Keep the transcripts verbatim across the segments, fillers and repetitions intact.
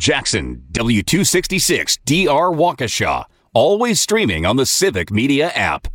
Jackson, W two sixty-six D R Waukesha. Always streaming on the Civic Media app.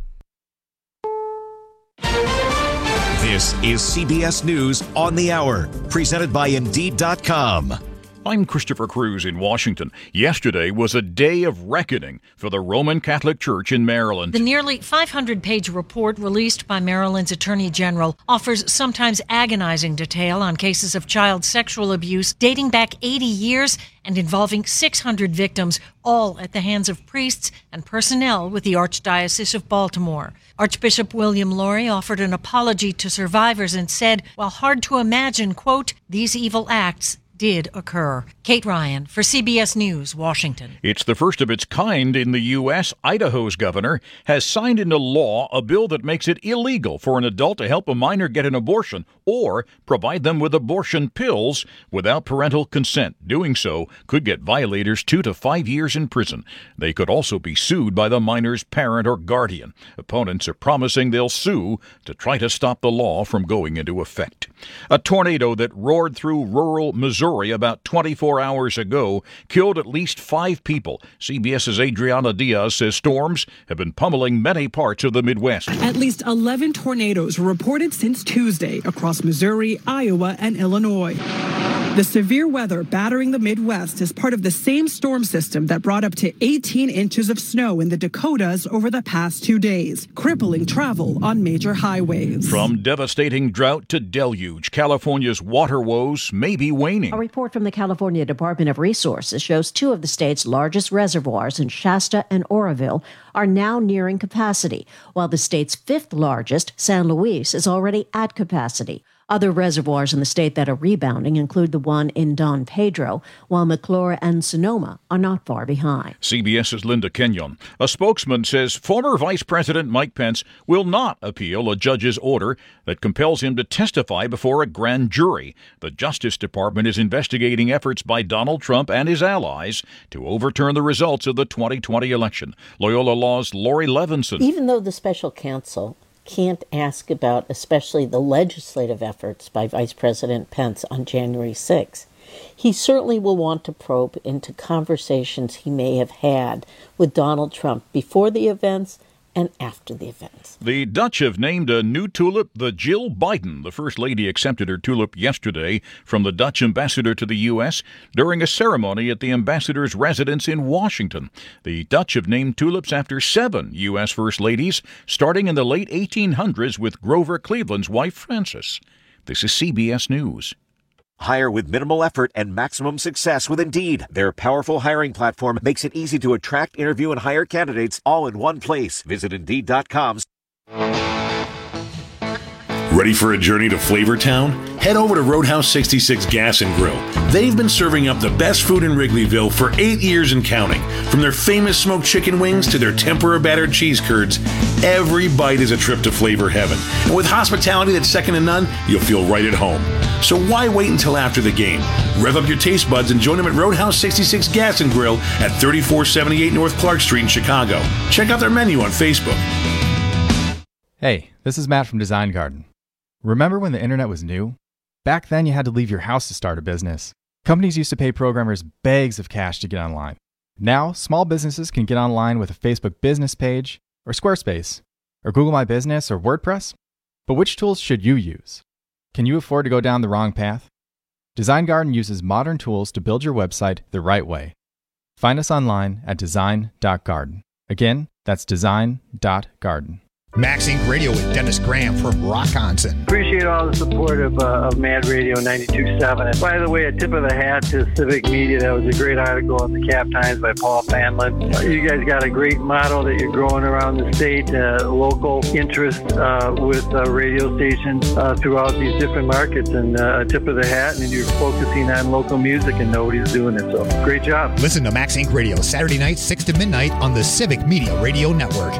This is C B S News on the Hour, presented by Indeed dot com. I'm Christopher Cruz in Washington. Yesterday was a day of reckoning for the Roman Catholic Church in Maryland. The nearly five hundred page report released by Maryland's Attorney General offers sometimes agonizing detail on cases of child sexual abuse dating back eighty years and involving six hundred victims, all at the hands of priests and personnel with the Archdiocese of Baltimore. Archbishop William Lori offered an apology to survivors and said, while hard to imagine, quote, these evil acts did occur. Kate Ryan for C B S News, Washington. It's the first of its kind in the U S Idaho's governor has signed into law a bill that makes it illegal for an adult to help a minor get an abortion or provide them with abortion pills without parental consent. Doing so could get violators two to five years in prison. They could also be sued by the minor's parent or guardian. Opponents are promising they'll sue to try to stop the law from going into effect. A tornado that roared through rural Missouri about twenty-four hours ago killed at least five people. CBS's Adriana Diaz says storms have been pummeling many parts of the Midwest. At least eleven tornadoes were reported since Tuesday across Missouri, Iowa, and Illinois. The severe weather battering the Midwest is part of the same storm system that brought up to eighteen inches of snow in the Dakotas over the past two days, crippling travel on major highways. From devastating drought to deluge, California's water woes may be waning. A report from the California Department of Resources shows two of the state's largest reservoirs in Shasta and Oroville are now nearing capacity, while the state's fifth largest, San Luis, is already at capacity. Other reservoirs in the state that are rebounding include the one in Don Pedro, while McClure and Sonoma are not far behind. CBS's Linda Kenyon. A spokesman says former Vice President Mike Pence will not appeal a judge's order that compels him to testify before a grand jury. The Justice Department is investigating efforts by Donald Trump and his allies to overturn the results of the twenty twenty election. Loyola Law's Lori Levinson. Even though the special counsel can't ask about especially the legislative efforts by Vice President Pence on January sixth, he certainly will want to probe into conversations he may have had with Donald Trump before the events and after the events. The Dutch have named a new tulip the Jill Biden. The First Lady accepted her tulip yesterday from the Dutch ambassador to the U S during a ceremony at the ambassador's residence in Washington. The Dutch have named tulips after seven U S First Ladies, starting in the late eighteen hundreds with Grover Cleveland's wife, Frances. This is C B S News. Hire with minimal effort and maximum success with Indeed. Their powerful hiring platform makes it easy to attract, interview, and hire candidates all in one place. Visit Indeed dot com. Ready for a journey to Flavortown? Head over to Roadhouse sixty-six Gas and Grill. They've been serving up the best food in Wrigleyville for eight years and counting. From their famous smoked chicken wings to their tempura-battered cheese curds, every bite is a trip to flavor heaven. And with hospitality that's second to none, you'll feel right at home. So why wait until after the game? Rev up your taste buds and join them at Roadhouse sixty-six Gas and Grill at thirty-four seventy-eight North Clark Street in Chicago. Check out their menu on Facebook. Hey, this is Matt from Design Garden. Remember when the internet was new? Back then, you had to leave your house to start a business. Companies used to pay programmers bags of cash to get online. Now, small businesses can get online with a Facebook business page, or Squarespace, or Google My Business, or WordPress. But which tools should you use? Can you afford to go down the wrong path? Design Garden uses modern tools to build your website the right way. Find us online at design dot garden. Again, that's design dot garden. Max Inc Radio with Dennis Graham from Rockonson. Appreciate all the support of, uh, of Mad Radio ninety-two point seven. And by the way, a tip of the hat to Civic Media. That was a great article in the Cap Times by Paul Fanlin. Uh, you guys got a great model that you're growing around the state, uh, local interest uh, with uh, radio stations uh, throughout these different markets. And uh, a tip of the hat, and you're focusing on local music, and nobody's doing it. So great job. Listen to Max Inc Radio Saturday night, six to midnight on the Civic Media Radio Network.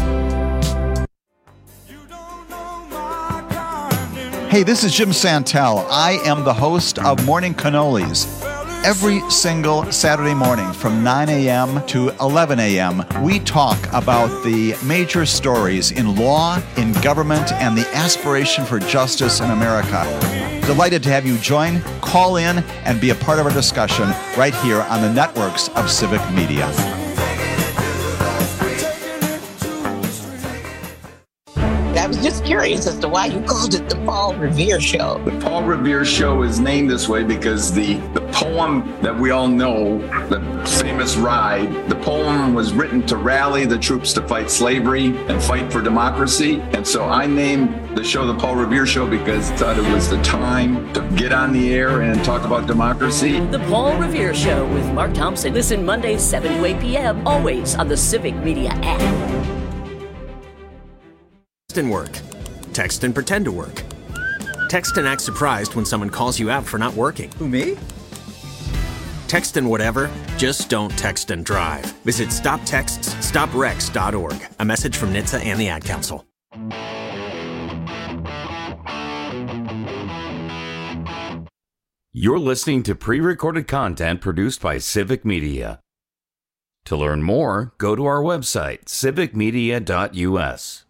Hey, this is Jim Santel. I am the host of Morning Cannolis. Every single Saturday morning from nine a.m. to eleven a.m., we talk about the major stories in law, in government, and the aspiration for justice in America. Delighted to have you join, call in, and be a part of our discussion right here on the networks of Civic Media. I was just curious as to why you called it the Paul Revere Show. The Paul Revere Show is named this way because the, the poem that we all know, the famous ride, the poem was written to rally the troops to fight slavery and fight for democracy. And so I named the show the Paul Revere Show because I thought it was the time to get on the air and talk about democracy. The Paul Revere Show with Mark Thompson. Listen Mondays, seven to eight p.m., always on the Civic Media app. Text and work. Text and pretend to work. Text and act surprised when someone calls you out for not working. Who, me? Text and whatever, just don't text and drive. Visit stop texts stop wrecks dot org. A message from N H T S A and the Ad Council. You're listening to pre-recorded content produced by Civic Media. To learn more, go to our website, civic media dot u s.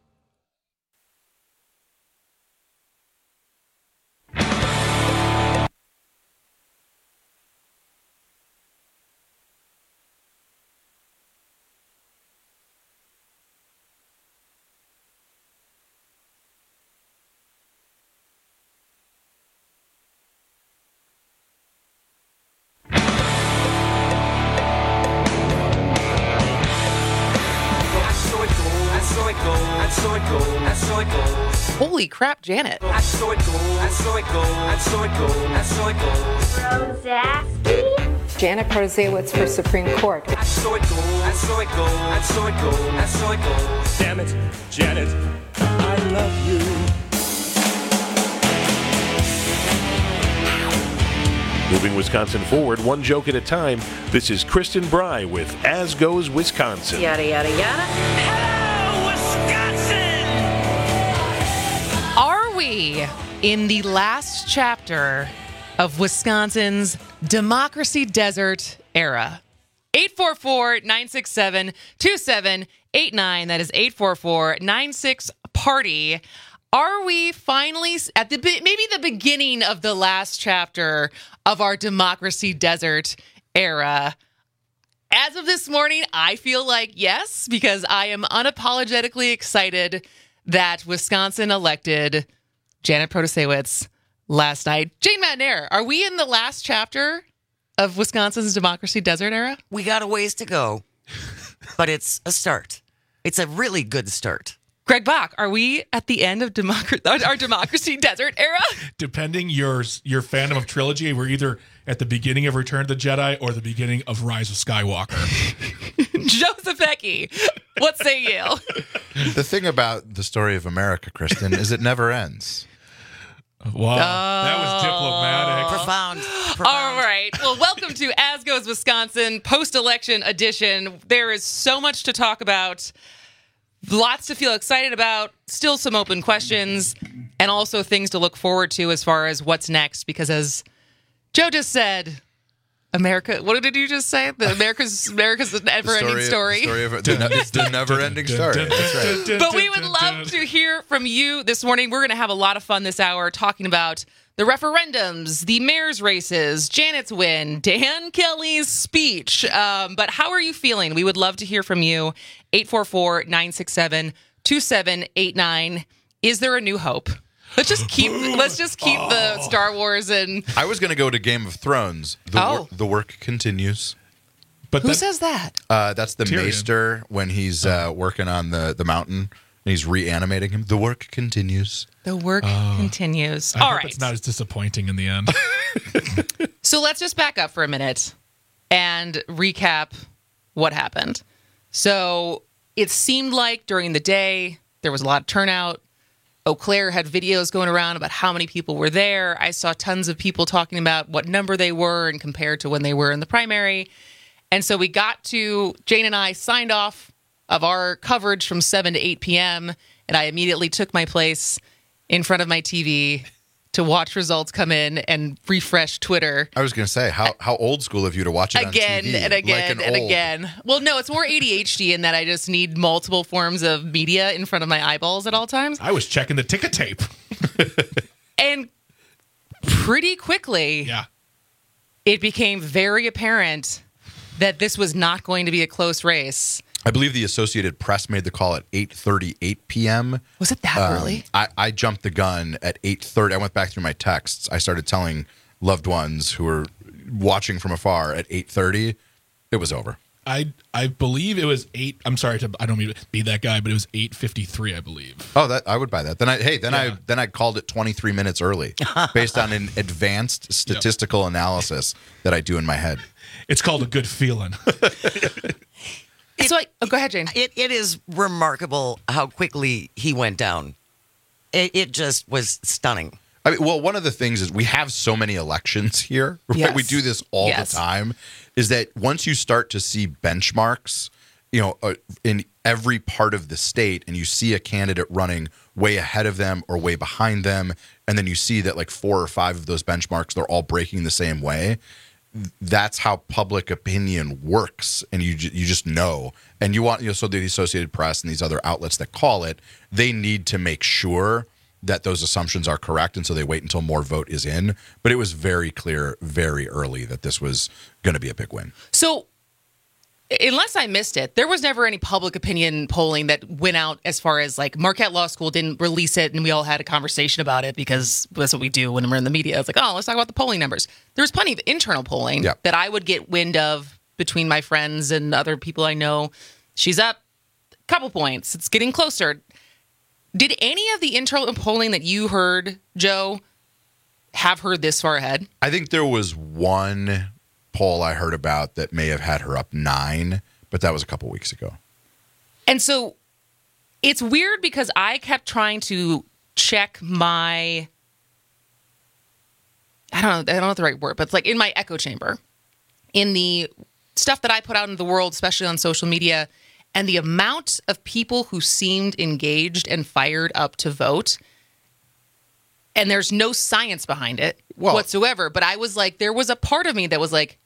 Holy crap, Janet. I saw it go, I saw it go, I saw it go, I saw it go. Rosaski? Janet Protasiewicz for Supreme Court. I saw it go, I saw it go, I saw it go, I saw it go. Damn it, Janet, I love you. Moving Wisconsin forward, one joke at a time, this is Kristen Bry with As Goes Wisconsin. Yada, yada, yada. Hello, Wisconsin! Are we in the last chapter of Wisconsin's democracy desert era? eight four four, nine six seven, two seven eight nine. That is eight four four, nine six, party. Are we finally at the maybe the beginning of the last chapter of our democracy desert era? As of this morning, I feel like yes, because I am unapologetically excited that Wisconsin elected Janet Protasiewicz last night. Jane Madnair, are we in the last chapter of Wisconsin's democracy desert era? We got a ways to go, but it's a start. It's a really good start. Greg Bach, are we at the end of democracy, our democracy desert era? Depending your your fandom of trilogy, we're either at the beginning of Return of the Jedi or the beginning of Rise of Skywalker. Joseph Ecke, what say you? The thing about the story of America, Kristen, is it never ends. Wow, uh, that was diplomatic. Profound. Profound. All right. Well, welcome to As Goes Wisconsin, post-election edition. There is so much to talk about. Lots to feel excited about, still some open questions, and also things to look forward to as far as what's next. Because as Joe just said, America, what did you just say? The America's America's an never-ending story. story of, the, it's the never-ending story. That's right. But we would love to hear from you this morning. We're going to have a lot of fun this hour talking about the referendums, the mayor's races, Janet's win, Dan Kelly's speech. Um, but how are you feeling? We would love to hear from you. eight four four, nine six seven, two seven eight nine. Is there a new hope? Let's just keep let's just keep oh. the Star Wars and I was going to go to Game of Thrones. The, oh. wor- the work continues. But Who that, says that? Uh, that's the Tyrion. Maester when he's uh, working on the, the mountain. And he's reanimating him. The work continues. The work uh, continues. I All hope right. It's not as disappointing in the end. So let's just back up for a minute and recap what happened. So it seemed like during the day there was a lot of turnout. Eau Claire had videos going around about how many people were there. I saw tons of people talking about what number they were and compared to when they were in the primary. And so we got to, Jane and I signed off of our coverage from seven to eight p.m., and I immediately took my place in front of my T V to watch results come in and refresh Twitter. I was going to say, how how old school of you to watch it again on T V? and again like and old. again. Well, no, it's more A D H D in that I just need multiple forms of media in front of my eyeballs at all times. I was checking the ticker tape. And pretty quickly, yeah. it became very apparent that this was not going to be a close race. I believe the Associated Press made the call at eight thirty-eight p.m. Was it that Um, early? I, I jumped the gun at eight thirty. I went back through my texts. I started telling loved ones who were watching from afar at eight thirty. It was over. I I believe it was eight. I'm sorry to I don't mean to be that guy, but it was eight fifty-three, I believe. Oh, that I would buy that. Then I hey, then I then I called it twenty-three minutes early based on an advanced statistical analysis that I do in my head. It's called a good feeling. So I, oh, go ahead, Jane. It it is remarkable how quickly he went down. It, it just was stunning. I mean, well, one of the things is we have so many elections here. Right? Yes. We do this all Yes. the time. Is that once you start to see benchmarks, you know, uh, in every part of the state, and you see a candidate running way ahead of them or way behind them, and then you see that like four or five of those benchmarks, they're all breaking the same way. That's how public opinion works, and you ju- you just know. And you want, you know, so the Associated Press and these other outlets that call it, they need to make sure that those assumptions are correct, and so they wait until more vote is in. But it was very clear very early that this was going to be a big win. So, unless I missed it, there was never any public opinion polling that went out as far as like Marquette Law School didn't release it, and we all had a conversation about it because that's what we do when we're in the media. It's like, oh, let's talk about the polling numbers. There was plenty of internal polling Yeah. that I would get wind of between my friends and other people I know. She's up a couple points. It's getting closer. Did any of the internal polling that you heard, Joe, have her this far ahead? I think there was one poll I heard about that may have had her up nine, but that was a couple weeks ago. And so it's weird because I kept trying to check my, I don't know, I don't know the right word, but it's like in my echo chamber, in the stuff that I put out into the world, especially on social media, and the amount of people who seemed engaged and fired up to vote. And there's no science behind it Well- whatsoever. But I was like, there was a part of me that was like,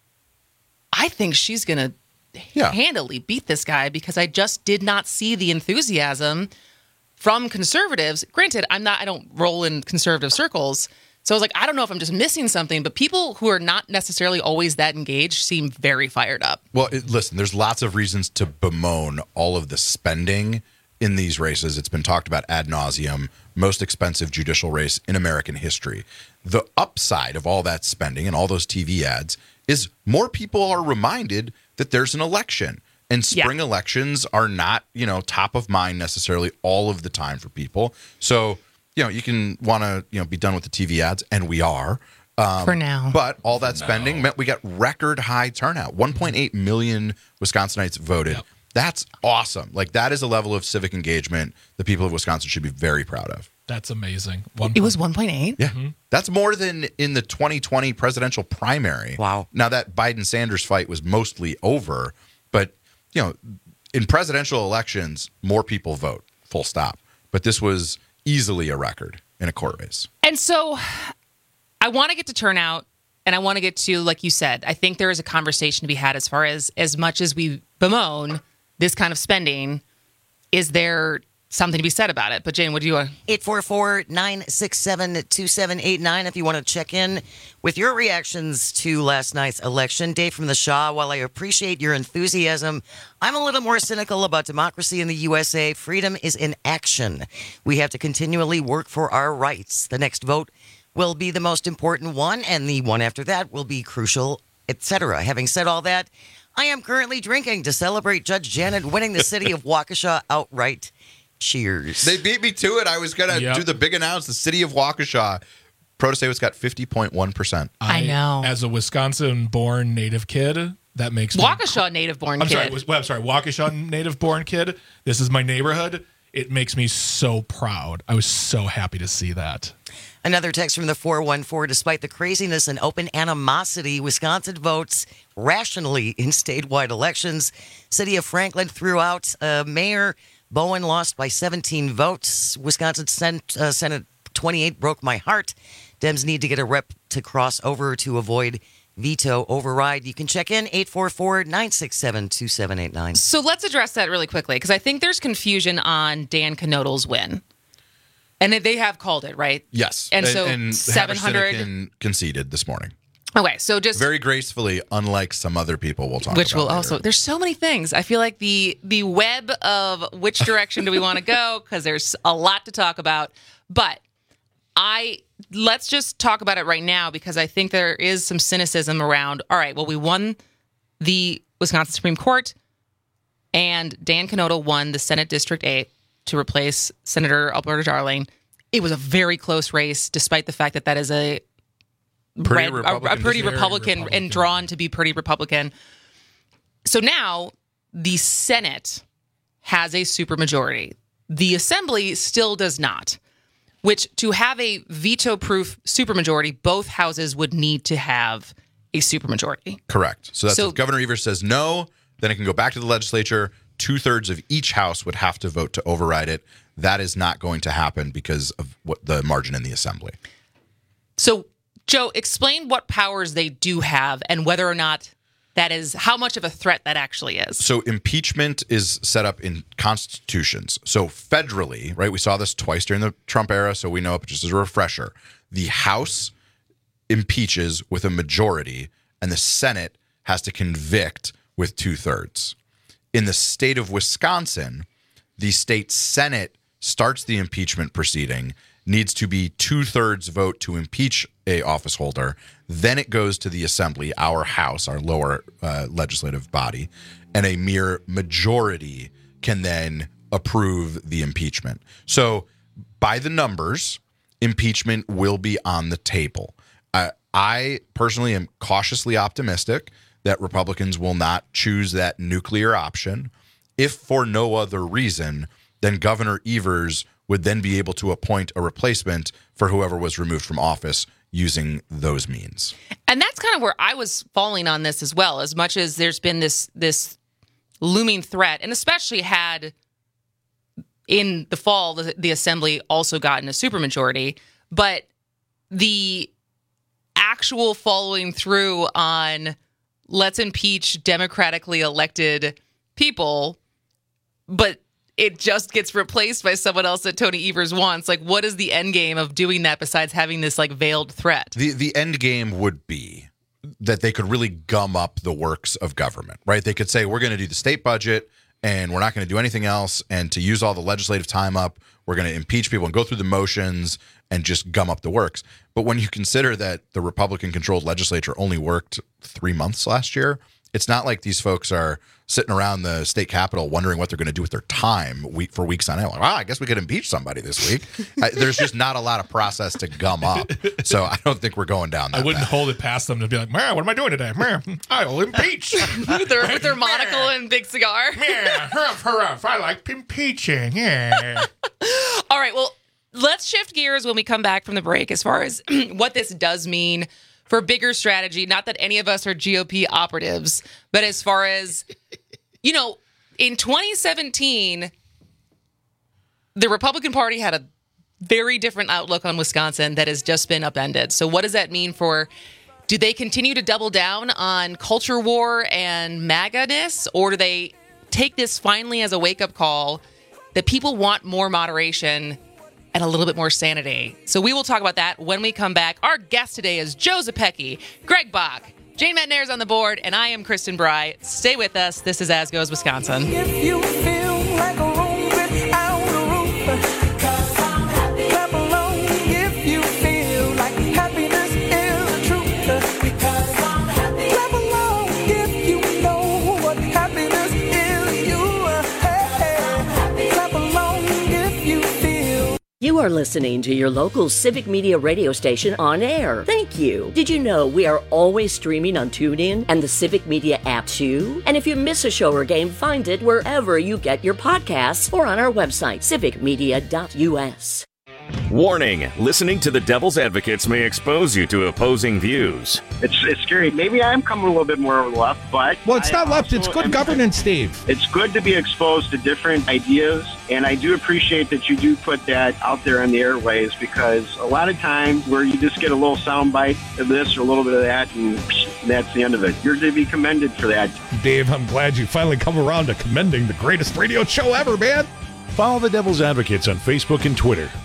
I think she's going to Yeah. handily beat this guy because I just did not see the enthusiasm from conservatives. Granted, I'm not, I don't roll in conservative circles. So I was like, I don't know if I'm just missing something, but people who are not necessarily always that engaged seem very fired up. Well, it, listen, there's lots of reasons to bemoan all of the spending in these races. It's been talked about ad nauseum, most expensive judicial race in American history. The upside of all that spending and all those T V ads is more people are reminded that there's an election. And spring Yeah. elections are not, you know, top of mind necessarily all of the time for people. So, you know, you can want to, you know, be done with the T V ads, and we are. Um, For now. But all that spending meant we got record high turnout. one point eight million Wisconsinites voted. That's awesome. Like, that is a level of civic engagement the people of Wisconsin should be very proud of. That's amazing. One It was one point eight? Yeah. That's more than in the twenty twenty presidential primary. Wow. Now, that Biden-Sanders fight was mostly over, but, you know, in presidential elections, more people vote, full stop. But this was easily a record in a court race. And so I want to get to turnout, and I want to get to, like you said, I think there is a conversation to be had as far as as much as we bemoan this kind of spending, is there something to be said about it? But Jane, what do you want? eight four four, nine six seven, two seven eight nine if you want to check in with your reactions to last night's election. Dave from the Shaw, while I appreciate your enthusiasm, I'm a little more cynical about democracy in the U S A. Freedom is in action. We have to continually work for our rights. The next vote will be the most important one, and the one after that will be crucial, et cetera. Having said all that, I am currently drinking to celebrate Judge Janet winning the city of Waukesha outright. Cheers. They beat me to it. I was going to Yep. do the big announce. The city of Waukesha, Protestants got fifty point one percent. I know. As a Wisconsin-born native kid, that makes me... Waukesha native-born I'm kid. sorry, was- well, I'm sorry, Waukesha native-born kid. This is my neighborhood. It makes me so proud. I was so happy to see that. Another text from the four one four. Despite the craziness and open animosity, Wisconsin votes rationally in statewide elections. City of Franklin threw out uh, Mayor Bowen lost by seventeen votes. Wisconsin Senate, uh, Senate twenty-eight broke my heart. Dems need to get a rep to cross over to avoid veto override. You can check in eight four four, nine six seven, two seven eight nine. So let's address that really quickly, because I think there's confusion on Dan Knodl's win. And they have called it, right? Yes. And, so and seven hundred Hamerstick conceded this morning. Okay, so just very gracefully, unlike some other people we'll talk which about will later. also. There's so many things. I feel like the the web of which direction do we want to go, because there's a lot to talk about. But I let's just talk about it right now, because I think there is some cynicism around. All right, well, we won the Wisconsin Supreme Court, and Dan Knodel won the Senate District eight to replace Senator Alberta Darling. It was a very close race, despite the fact that that is a Pretty red, a, a pretty Republican, Republican and drawn to be pretty Republican. So now the Senate has a supermajority. The Assembly still does not, which to have a veto-proof supermajority, both houses would need to have a supermajority. Correct. So that's So- if Governor Evers says no, then it can go back to the legislature. Two-thirds of each house would have to vote to override it. That is not going to happen because of what the margin in the Assembly. So, Joe, explain what powers they do have and whether or not that is, how much of a threat that actually is. So impeachment is set up in constitutions. So federally, right, we saw this twice during the Trump era, so we know, just as a refresher, the House impeaches with a majority and the Senate has to convict with two-thirds. In the state of Wisconsin, the state Senate starts the impeachment proceeding, needs to be two-thirds vote to impeach a office holder. Then it goes to the Assembly, our House, our lower uh, legislative body, and a mere majority can then approve the impeachment. So by the numbers, impeachment will be on the table. Uh, I personally am cautiously optimistic that Republicans will not choose that nuclear option. If for no other reason, then Governor Evers would then be able to appoint a replacement for whoever was removed from office using those means. And that's kind of where I was falling on this as well, as much as there's been this this looming threat, and especially had in the fall the, the Assembly also gotten a supermajority, but the actual following through on let's impeach democratically elected people, but it just gets replaced by someone else that Tony Evers wants. Like, what is the end game of doing that besides having this like veiled threat? The the end game would be that they could really gum up the works of government, right? They could say, we're going to do the state budget and we're not going to do anything else. And to use all the legislative time up, we're going to impeach people and go through the motions and just gum up the works. But when you consider that the Republican-controlled legislature only worked three months last year, it's not like these folks are sitting around the state capitol wondering what they're going to do with their time week for weeks on end. Like, wow, I guess we could impeach somebody this week. I, there's just not a lot of process to gum up. So I don't think we're going down that I wouldn't path. hold it past them to be like, man, what am I doing today? Man, I will impeach. with, their, with their monocle and big cigar. Yeah, huff, huff, I like impeaching. Yeah. All right, well, let's shift gears when we come back from the break as far as what this does mean for bigger strategy. Not that any of us are G O P operatives, but as far as, you know, in twenty seventeen, the Republican Party had a very different outlook on Wisconsin that has just been upended. So what does that mean for, do they continue to double down on culture war and MAGA-ness, or do they take this finally as a wake-up call that people want more moderation and a little bit more sanity? So we will talk about that when we come back. Our guest today is Joe Zepecki, Greg Bach, Jane Metnair's on the board, and I am Kristen Bry. Stay with us. This is As Goes Wisconsin. If you feel like a room without a roof, because I'm happy. Clap along if you feel like happiness is the truth, because I'm happy. Clap along if you know what happiness is. You, hey, hey. Clap along if you feel. You are listening to your local Civic Media radio station on air. Thank you. Did you know we are always streaming on TuneIn and the Civic Media app too? And if you miss a show or game, find it wherever you get your podcasts or on our website, civic media dot u s. Warning, listening to the Devil's Advocates may expose you to opposing views. It's it's scary. Maybe I'm coming a little bit more left, but... Well, it's I not left. It's also good am- governance, Steve. It's good to be exposed to different ideas, and I do appreciate that you do put that out there on the airways, because a lot of times where you just get a little soundbite of this or a little bit of that, and that's the end of it. You're to be commended for that. Dave, I'm glad you finally come around to commending the greatest radio show ever, man. Follow the Devil's Advocates on Facebook and Twitter.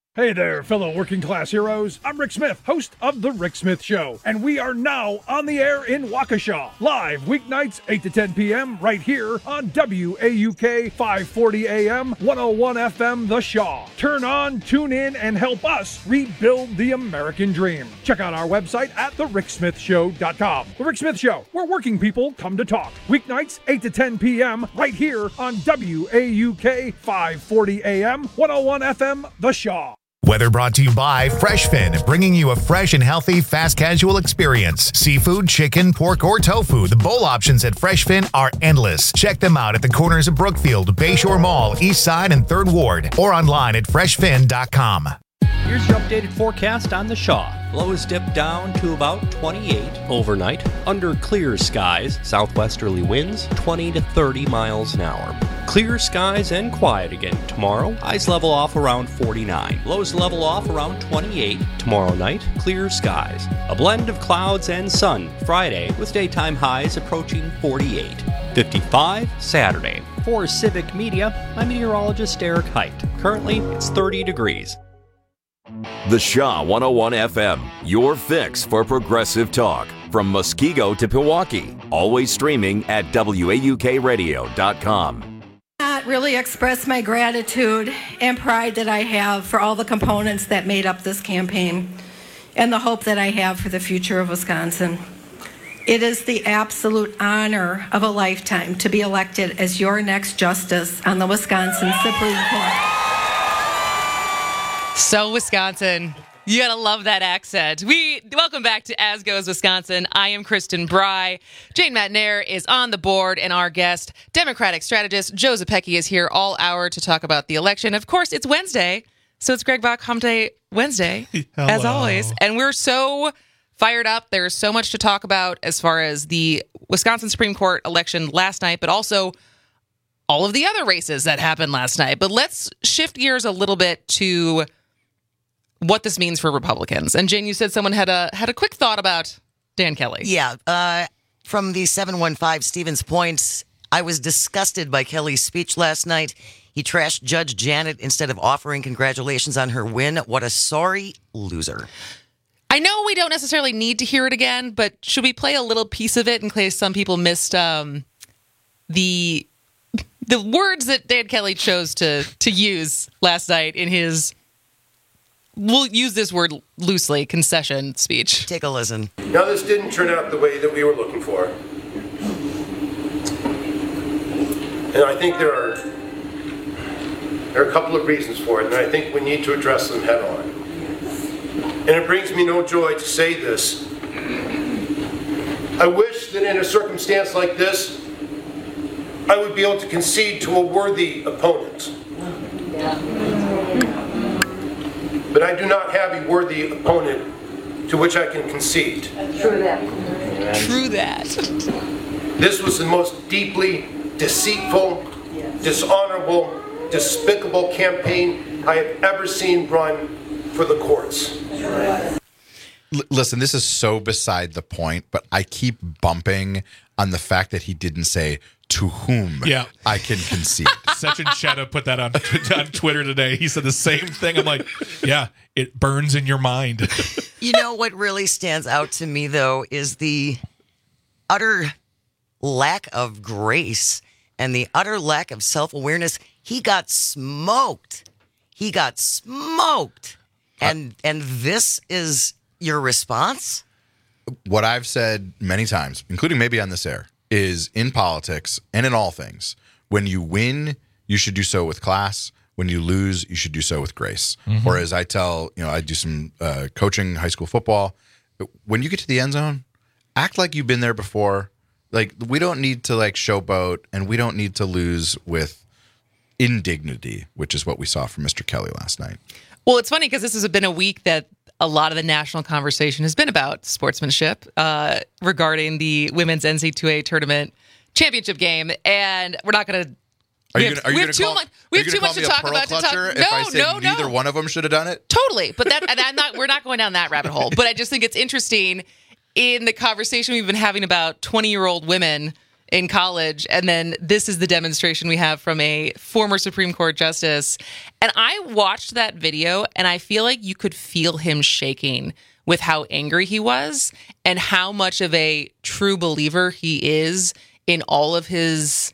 Hey there, fellow working class heroes. I'm Rick Smith, host of The Rick Smith Show, and we are now on the air in Waukesha, live weeknights eight to ten p.m. right here on W A U K five forty A M, one oh one F M The Shaw. Turn on, tune in, and help us rebuild the American dream. Check out our website at the rick smith show dot com. The Rick Smith Show, where working people come to talk. Weeknights eight to ten p.m. right here on W A U K five forty A M, one oh one F M The Shaw. Weather brought to you by FreshFin, bringing you a fresh and healthy fast casual experience. Seafood, chicken, pork, or tofu. The bowl options at FreshFin are endless. Check them out at the corners of Brookfield, Bayshore Mall, East Side, and third Ward, or online at fresh fin dot com. Here's your updated forecast on the Shaw. Lows dip down to about twenty-eight overnight. Under clear skies, southwesterly winds twenty to thirty miles an hour. Clear skies and quiet again tomorrow. Highs level off around forty-nine. Lows level off around twenty-eight. Tomorrow night, clear skies. A blend of clouds and sun Friday with daytime highs approaching forty-eight. fifty-five Saturday. For Civic Media, I'm meteorologist Eric Height. Currently, it's thirty degrees. The Shaw one oh one F M, your fix for progressive talk. From Muskego to Pewaukee. Always streaming at W A U K radio dot com. Not really express my gratitude and pride that I have for all the components that made up this campaign and the hope that I have for the future of Wisconsin. It is the absolute honor of a lifetime to be elected as your next justice on the Wisconsin Supreme Court. So, Wisconsin, you gotta love that accent. We welcome back to As Goes Wisconsin. I am Kristen Bry. Jane Matnair is on the board, and our guest, Democratic strategist Joe Zepecki, is here all hour to talk about the election. Of course, it's Wednesday, so it's Greg Bach Hump Day Wednesday, as always. And we're so fired up. There's so much to talk about as far as the Wisconsin Supreme Court election last night, but also all of the other races that happened last night. But let's shift gears a little bit to what this means for Republicans. And Jane, you said someone had a had a quick thought about Dan Kelly. Yeah, uh, from the seven one five Stevens Point, I was disgusted by Kelly's speech last night. He trashed Judge Janet instead of offering congratulations on her win. What a sorry loser. I know we don't necessarily need to hear it again, but should we play a little piece of it in case some people missed um, the the words that Dan Kelly chose to to use last night in his, we'll use this word loosely, concession speech. Take a listen. Now, this didn't turn out the way that we were looking for. And I think there are, there are a couple of reasons for it, and I think we need to address them head on. And it brings me no joy to say this. I wish that in a circumstance like this, I would be able to concede to a worthy opponent. But I do not have a worthy opponent to which I can concede. True that. True that. This was the most deeply deceitful, dishonorable, despicable campaign I have ever seen run for the courts. L- listen, this is so beside the point, but I keep bumping on the fact that he didn't say to whom yeah. I can concede. Sachin Chetta put that on, on Twitter today. He said the same thing. I'm like, yeah, it burns in your mind. You know what really stands out to me, though, is the utter lack of grace and the utter lack of self-awareness. He got smoked. He got smoked. And uh, and this is your response? What I've said many times, including maybe on this air, is in politics and in all things, when you win, you should do so with class. When you lose, you should do so with grace. Mm-hmm. Or as I tell, you know, I do some uh, coaching high school football. When you get to the end zone, act like you've been there before. Like, we don't need to like showboat, and we don't need to lose with indignity, which is what we saw from Mister Kelly last night. Well, it's funny because this has been a week that a lot of the national conversation has been about sportsmanship uh, regarding the women's N C double A tournament championship game, and we're not going to. Are you going to call, much, we have too much to talk about? To talk, if no, I say no, no. neither one of them should have done it? Totally, but that, and I'm not. We're not going down that rabbit hole. But I just think it's interesting in the conversation we've been having about twenty-year-old women in college. And then this is the demonstration we have from a former Supreme Court justice. And I watched that video and I feel like you could feel him shaking with how angry he was and how much of a true believer he is in all of his,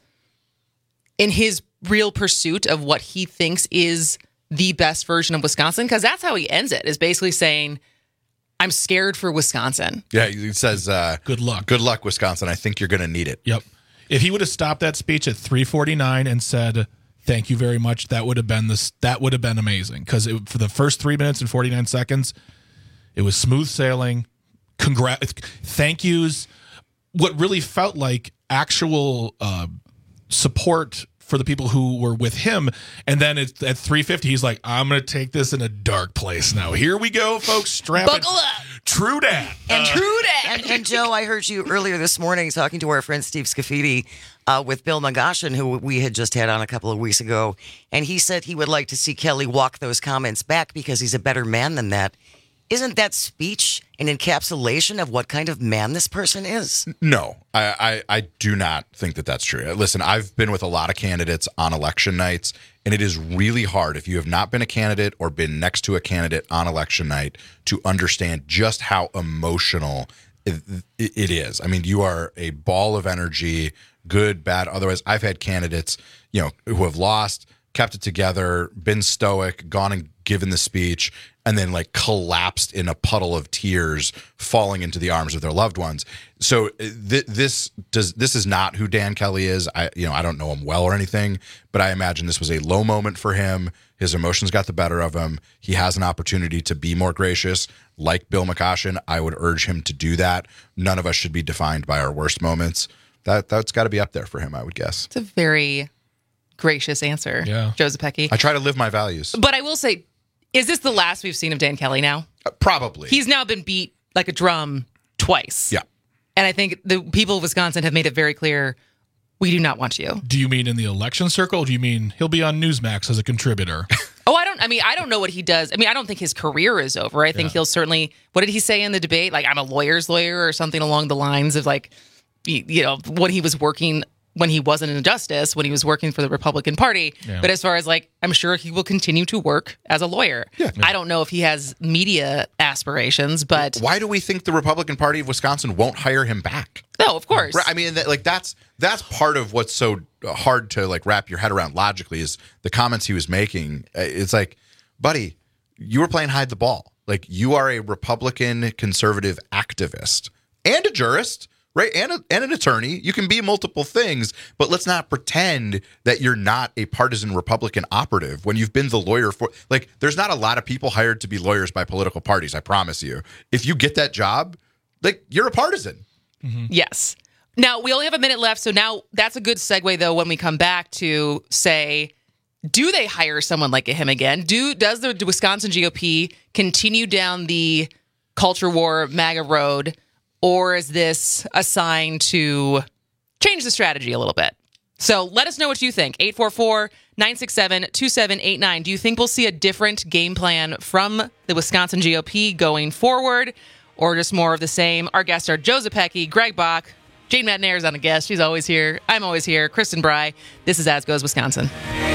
in his real pursuit of what he thinks is the best version of Wisconsin. Because that's how he ends it, is basically saying, I'm scared for Wisconsin. Yeah, he says, uh, good luck. Good luck, Wisconsin. I think you're going to need it. Yep. If he would have stopped that speech at three forty-nine and said, thank you very much, that would have been this. That would have been amazing. Because for the first three minutes and forty-nine seconds, it was smooth sailing. Congrats. Thank yous. What really felt like actual uh, support for the people who were with him. And then it's at three fifty, he's like, I'm going to take this in a dark place now. Here we go, folks. Strap Buckle it. up. True dat. And, Uh, True dat. and, and Joe, I heard you earlier this morning talking to our friend Steve Scafidi uh, with Bill Magashin, who we had just had on a couple of weeks ago. And he said he would like to see Kelly walk those comments back because he's a better man than that. Isn't that speech an encapsulation of what kind of man this person is? No, I, I, I do not think that that's true. Listen, I've been with a lot of candidates on election nights, and it is really hard if you have not been a candidate or been next to a candidate on election night to understand just how emotional it, it is. I mean, you are a ball of energy, good, bad, otherwise. I've had candidates, you know, who have lost, kept it together, been stoic, gone and given the speech, and then like collapsed in a puddle of tears, falling into the arms of their loved ones. So th- this does this is not who Dan Kelly is. I you know I don't know him well or anything, but I imagine this was a low moment for him. His emotions got the better of him. He has an opportunity to be more gracious, like Bill McCoshen. I would urge him to do that. None of us should be defined by our worst moments. That that's got to be up there for him, I would guess. It's a very gracious answer, Yeah. Joe Zepecki. I try to live my values. But I will say, is this the last we've seen of Dan Kelly now? Uh, probably. He's now been beat like a drum twice. Yeah. And I think the people of Wisconsin have made it very clear, we do not want you. Do you mean in the election circle? Or do you mean he'll be on Newsmax as a contributor? Oh, I don't, I mean, I don't know what he does. I mean, I don't think his career is over. I think Yeah. he'll certainly, what did he say in the debate? Like, I'm a lawyer's lawyer or something along the lines of like, you, you know, when he was working, when he wasn't in justice, when he was working for the Republican Party. Yeah. But as far as like, I'm sure he will continue to work as a lawyer. Yeah. I don't know if he has media aspirations, but Why do we think the Republican Party of Wisconsin won't hire him back? no, of course. Right, I mean, that, like that's that's part of what's so hard to like wrap your head around logically is the comments he was making. Uh, It's like, buddy, you were playing hide the ball. Like you are a Republican conservative activist and a jurist, right? And a, and an attorney. You can be multiple things, but let's not pretend that you're not a partisan Republican operative when you've been the lawyer for. Like, there's not a lot of people hired to be lawyers by political parties. I promise you. If you get that job, like you're a partisan. Yes. Now, we only have a minute left, so now that's a good segue, though, when we come back to say, do they hire someone like him again? Do Does the Wisconsin G O P continue down the culture war MAGA road, or is this a sign to change the strategy a little bit? So let us know what you think. eight four four, nine six seven, two seven eight nine. Do you think we'll see a different game plan from the Wisconsin G O P going forward, or just more of the same? Our guests are Joe Zepecki, Greg Bach, Jane Madnair is on a guest. She's always here. I'm always here. Kristen Bry. This is As Goes Wisconsin.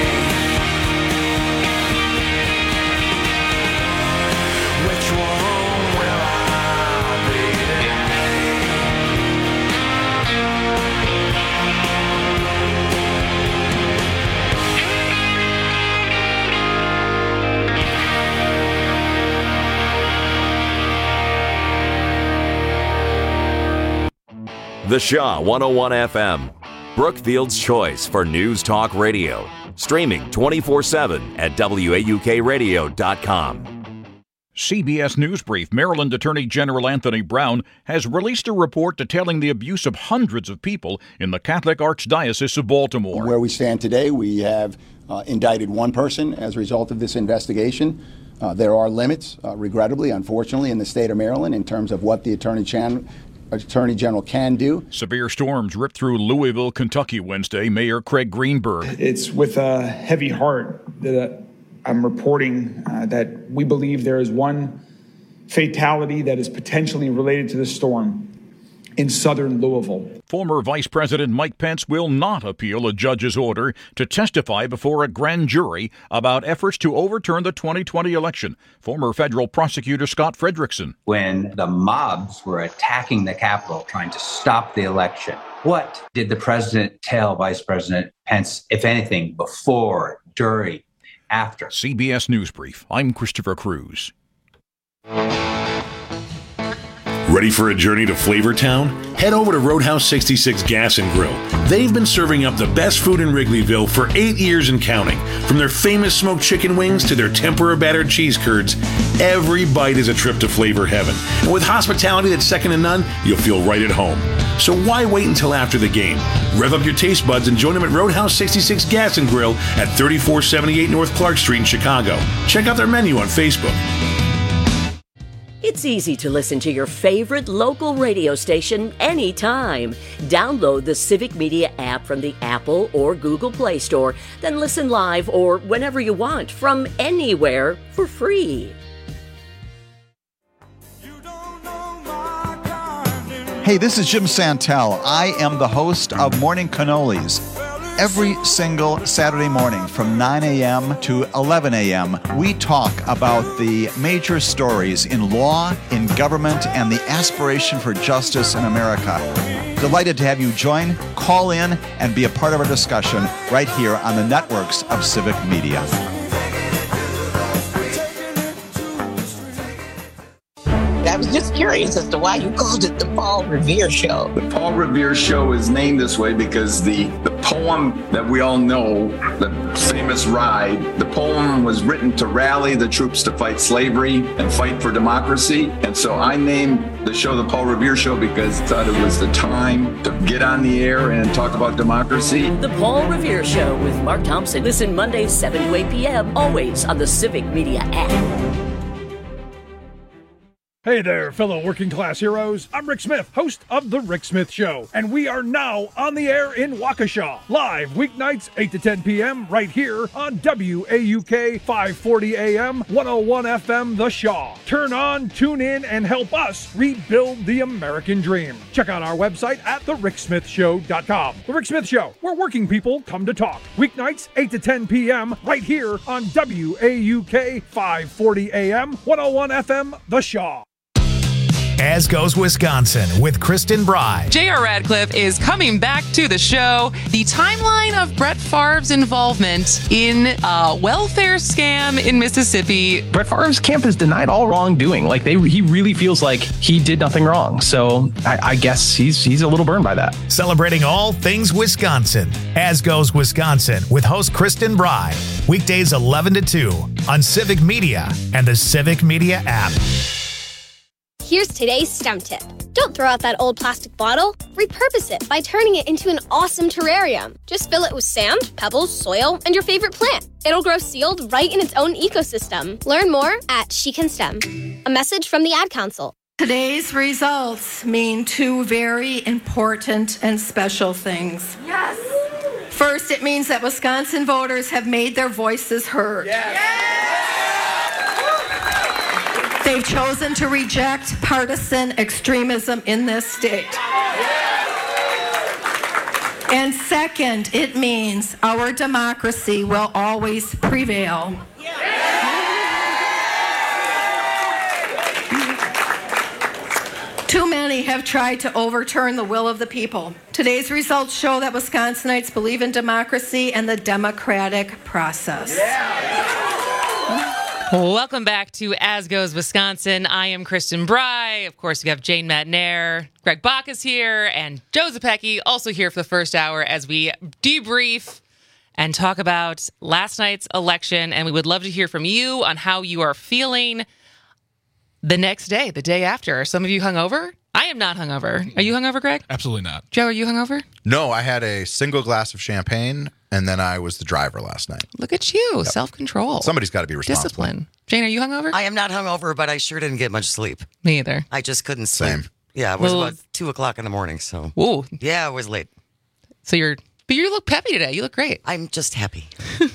The Shaw one oh one F M, Brookfield's choice for news talk radio. Streaming twenty-four seven at W A U K radio dot com. C B S News Brief, Maryland Attorney General Anthony Brown has released a report detailing the abuse of hundreds of people in the Catholic Archdiocese of Baltimore. Where we stand today, we have uh, indicted one person as a result of this investigation. Uh, there are limits, uh, regrettably, unfortunately, in the state of Maryland in terms of what the Attorney General Attorney General can do. Severe storms ripped through Louisville, Kentucky Wednesday. Mayor Craig Greenberg. It's with a heavy heart that I'm reporting uh, that we believe there is one fatality that is potentially related to the storm. in southern Louisville. Former Vice President Mike Pence will not appeal a judge's order to testify before a grand jury about efforts to overturn the twenty twenty election. Former federal prosecutor Scott Frederickson. When the mobs were attacking the Capitol, trying to stop the election, what did the president tell Vice President Pence, if anything, before, during, after? C B S News Brief. I'm Christopher Cruz. Ready for a journey to Flavortown? Head over to Roadhouse sixty-six Gas and Grill. They've been serving up the best food in Wrigleyville for eight years and counting. From their famous smoked chicken wings to their tempura battered cheese curds, every bite is a trip to flavor heaven. And with hospitality that's second to none, you'll feel right at home. So why wait until after the game? Rev up your taste buds and join them at Roadhouse sixty-six Gas and Grill at thirty-four seventy-eight North Clark Street in Chicago. Check out their menu on Facebook. It's easy to listen to your favorite local radio station anytime. Download the Civic Media app from the Apple or Google Play Store, then listen live or whenever you want from anywhere for free. Hey, this is Jim Santel. I am the host of Morning Cannolis. Every single Saturday morning from nine a.m. to eleven a.m., we talk about the major stories in law, in government, and the aspiration for justice in America. Delighted to have you join, call in, and be a part of our discussion right here on the networks of Civic Media. I was just curious as to why you called it the Paul Revere Show. The Paul Revere Show is named this way because the, the poem that we all know, the famous Ride, the poem was written to rally the troops to fight slavery and fight for democracy. And so I named the show the Paul Revere Show because I thought it was the time to get on the air and talk about democracy. The Paul Revere Show with Mark Thompson. Listen Mondays seven to eight p.m. always on the Civic Media app. Hey there, fellow working class heroes. I'm Rick Smith, host of The Rick Smith Show, and we are now on the air in Waukesha, live weeknights eight to ten p.m. right here on W A U K five forty A M, one oh one F M The Shaw. Turn on, tune in, and help us rebuild the American dream. Check out our website at the rick smith show dot com. The Rick Smith Show, where working people come to talk. Weeknights eight to ten p.m. right here on W A U K five forty A M, one oh one F M The Shaw. As Goes Wisconsin with Kristen Bry. J R. Radcliffe is coming back to the show. The timeline of Brett Favre's involvement in a welfare scam in Mississippi. Brett Favre's camp has denied all wrongdoing. Like they, he really feels like he did nothing wrong. So I, I guess he's he's a little burned by that. Celebrating all things Wisconsin. As Goes Wisconsin with host Kristen Bry. Weekdays eleven to two on Civic Media and the Civic Media app. Here's today's STEM tip. Don't throw out that old plastic bottle. Repurpose it by turning it into an awesome terrarium. Just fill it with sand, pebbles, soil, and your favorite plant. It'll grow sealed right in its own ecosystem. Learn more at She Can STEM. A message from the Ad Council. Today's results mean two very important and special things. Yes. First, it means that Wisconsin voters have made their voices heard. Yes. Yes. They've chosen to reject partisan extremism in this state. And second, it means our democracy will always prevail. Too many have tried to overturn the will of the people. Today's results show that Wisconsinites believe in democracy and the democratic process. Yeah. Welcome back to As Goes Wisconsin. I am Kristen Bry. Of course, we have Jane Matnair. Greg Bach is here, and Joe Zepecki also here for the first hour as we debrief and talk about last night's election. And we would love to hear from you on how you are feeling the next day, the day after. Are some of you hungover? I am not hungover. Are you hungover, Greg? Absolutely not. Joe, are you hungover? No, I had a single glass of champagne, and then I was the driver last night. Look at you. Yep. Self-control. Somebody's got to be responsible. Discipline. Jane, are you hungover? I am not hungover, but I sure didn't get much sleep. Me either. I just couldn't sleep. Same. Yeah, it was Well- about two o'clock in the morning, so. Whoa. Yeah, it was late. So you're, but you look peppy today. You look great. I'm just happy.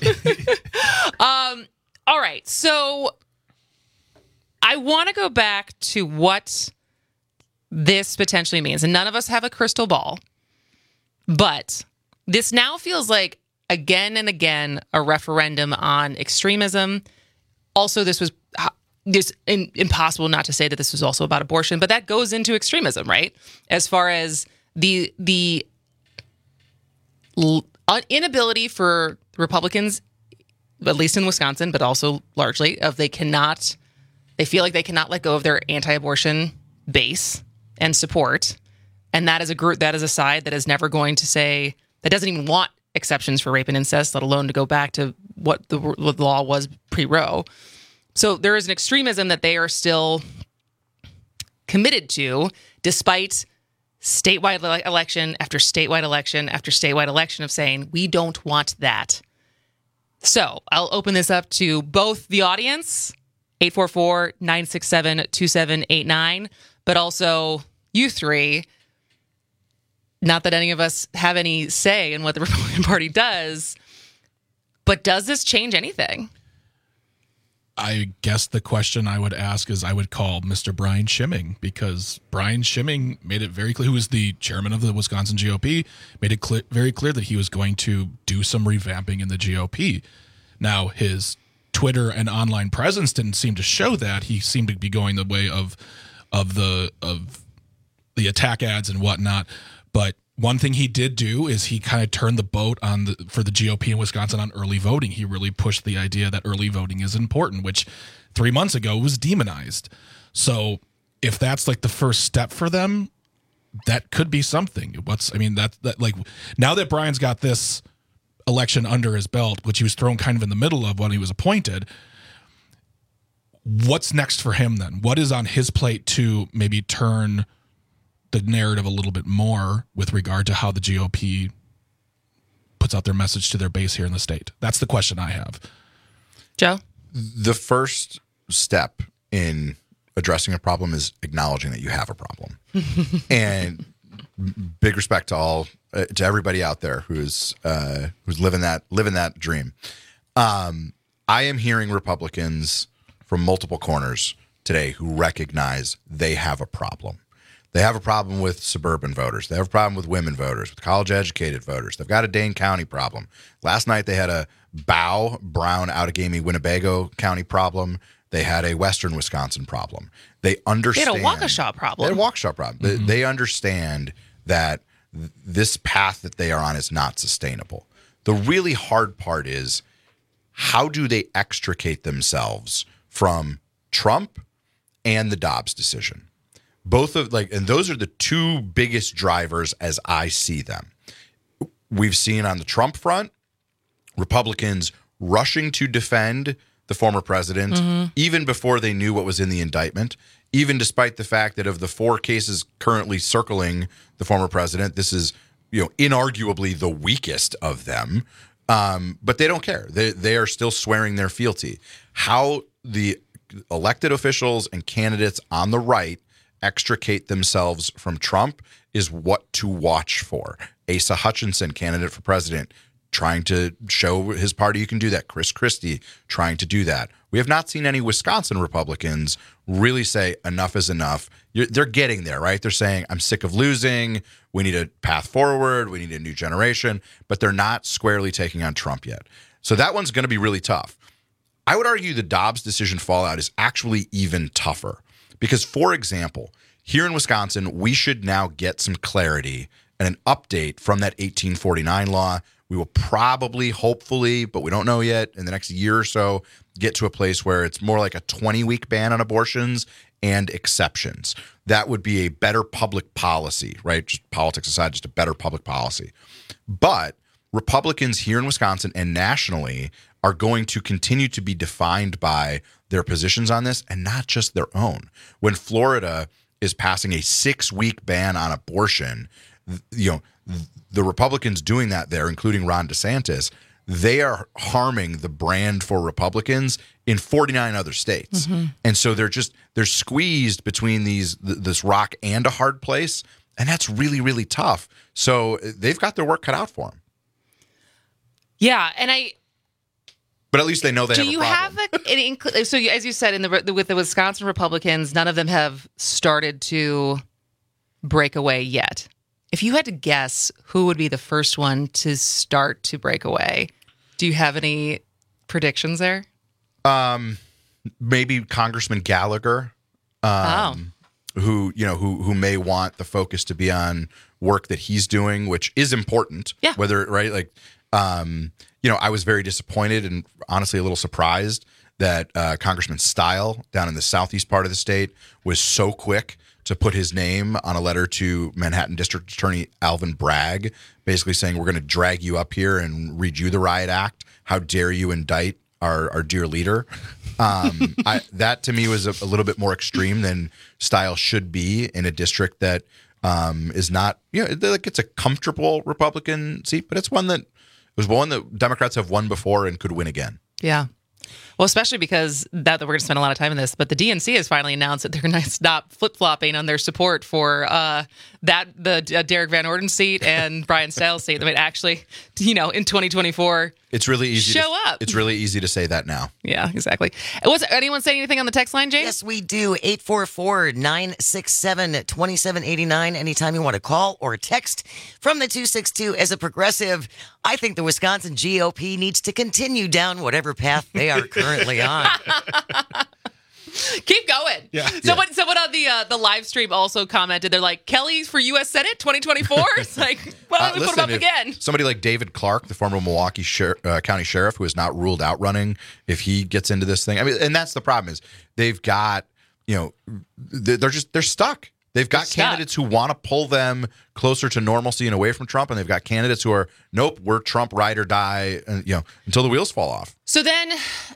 Um. All right. So I want to go back to what this potentially means. And none of us have a crystal ball. But this now feels like, again and again, a referendum on extremism. Also, this was just in, impossible not to say that this was also about abortion, but that goes into extremism, right? As far as the the inability for Republicans, at least in Wisconsin, but also largely, of they cannot, they feel like they cannot let go of their anti-abortion base and support. And that is a group, that is a side that is never going to say, that doesn't even want exceptions for rape and incest, let alone to go back to what the, what the law was pre-Roe. So there is an extremism that they are still committed to, despite statewide ele- election after statewide election after statewide election of saying, we don't want that. So I'll open this up to both the audience, eight four four, nine six seven, two seven eight nine, but also you three. Not that any of us have any say in what the Republican Party does, but does this change anything? I guess the question I would ask is I would call Mister Brian Schimming, because Brian Schimming made it very clear, who was the chairman of the Wisconsin G O P, made it clear, very clear that he was going to do some revamping in the G O P. Now, his Twitter and online presence didn't seem to show that. He seemed to be going the way of of the of the attack ads and whatnot. But one thing he did do is he kind of turned the boat on the for the G O P in Wisconsin on early voting. He really pushed the idea that early voting is important, which three months ago was demonized. So if that's like the first step for them, that could be something. What's I mean that that like now that Brian's got this election under his belt, which he was thrown kind of in the middle of when he was appointed, what's next for him then? What is on his plate to maybe turn the narrative a little bit more with regard to how the G O P puts out their message to their base here in the state? That's the question I have. Joe? The first step in addressing a problem is acknowledging that you have a problem. And big respect to all, uh, to everybody out there who's uh, who's living that living that dream. Um, I am hearing Republicans from multiple corners today who recognize they have a problem. They have a problem with suburban voters. They have a problem with women voters, with college-educated voters. They've got a Dane County problem. Last night they had a Bow, Brown, Outagamie, Winnebago County problem. They had a Western Wisconsin problem. They understand. They had a Waukesha problem. They had a Waukesha problem. Mm-hmm. They, they understand that th- this path that they are on is not sustainable. The really hard part is, how do they extricate themselves from Trump and the Dobbs decision? Both of like, and those are the two biggest drivers as I see them. We've seen on the Trump front, Republicans rushing to defend the former president, mm-hmm. even before they knew what was in the indictment, even despite the fact that of the four cases currently circling the former president, this is, you know, inarguably the weakest of them. Um, but they don't care. They they are still swearing their fealty. How the elected officials and candidates on the right extricate themselves from Trump is what to watch for. Asa Hutchinson, candidate for president, trying to show his party you can do that. Chris Christie trying to do that. We have not seen any Wisconsin Republicans really say enough is enough. You're, they're getting there, right? They're saying, I'm sick of losing. We need a path forward. We need a new generation. But they're not squarely taking on Trump yet. So that one's going to be really tough. I would argue the Dobbs decision fallout is actually even tougher. Because, for example, here in Wisconsin, we should now get some clarity and an update from that eighteen forty-nine law. We will probably, hopefully, but we don't know yet, in the next year or so, get to a place where it's more like a twenty-week ban on abortions and exceptions. That would be a better public policy, right? Just politics aside, just a better public policy. But Republicans here in Wisconsin and nationally are going to continue to be defined by their positions on this and not just their own. When Florida is passing a six-week ban on abortion, you know, the Republicans doing that there, including Ron DeSantis, they are harming the brand for Republicans in forty-nine other states. Mm-hmm. And so they're just, they're squeezed between these, this rock and a hard place. And that's really, really tough. So they've got their work cut out for them. Yeah. And I, But at least they know they do have a you problem. have a, an inc- so as you said, in the with the Wisconsin Republicans, none of them have started to break away yet. If you had to guess who would be the first one to start to break away, do you have any predictions there? Um, maybe Congressman Gallagher, um, oh. who you know who who may want the focus to be on work that he's doing, which is important. Yeah. Whether right, like, um, you know, I was very disappointed and honestly a little surprised that uh, Congressman Stile down in the southeast part of the state was so quick to put his name on a letter to Manhattan District Attorney Alvin Bragg, basically saying, we're going to drag you up here and read you the riot act. How dare you indict our, our dear leader? Um, I, that to me was a, a little bit more extreme than Stile should be in a district that um, is not, you know, like it's a comfortable Republican seat, but it's one that it was one that Democrats have won before and could win again. Yeah. Well, especially because that, that we're going to spend a lot of time in this, but the D N C has finally announced that they're going to stop flip-flopping on their support for uh, that the uh, Derek Van Orden seat and Brian Stiles seat. They might actually, you know, in twenty twenty-four, it's really easy show to, up. It's really easy to say that now. Yeah, exactly. Was anyone saying anything on the text line, James? Yes, we do. eight four four, nine six seven, two seven eight nine. Anytime you want to call or text from the two six two. As a progressive, I think the Wisconsin G O P needs to continue down whatever path they are currently on. Keep going. Yeah. Someone, yeah. someone on the uh, the live stream also commented. They're like, Kelly's for U S Senate twenty twenty-four. It's like, why don't uh, we listen, put him up again? Somebody like David Clark, the former Milwaukee Sher- uh, County Sheriff, who is not ruled out running, if he gets into this thing, I mean, and that's the problem is they've got, you know, they're just they're stuck. They've got they're candidates stuck. who want to pull them closer to normalcy and away from Trump, and they've got candidates who are, nope, we're Trump ride or die, and, you know, until the wheels fall off. So then.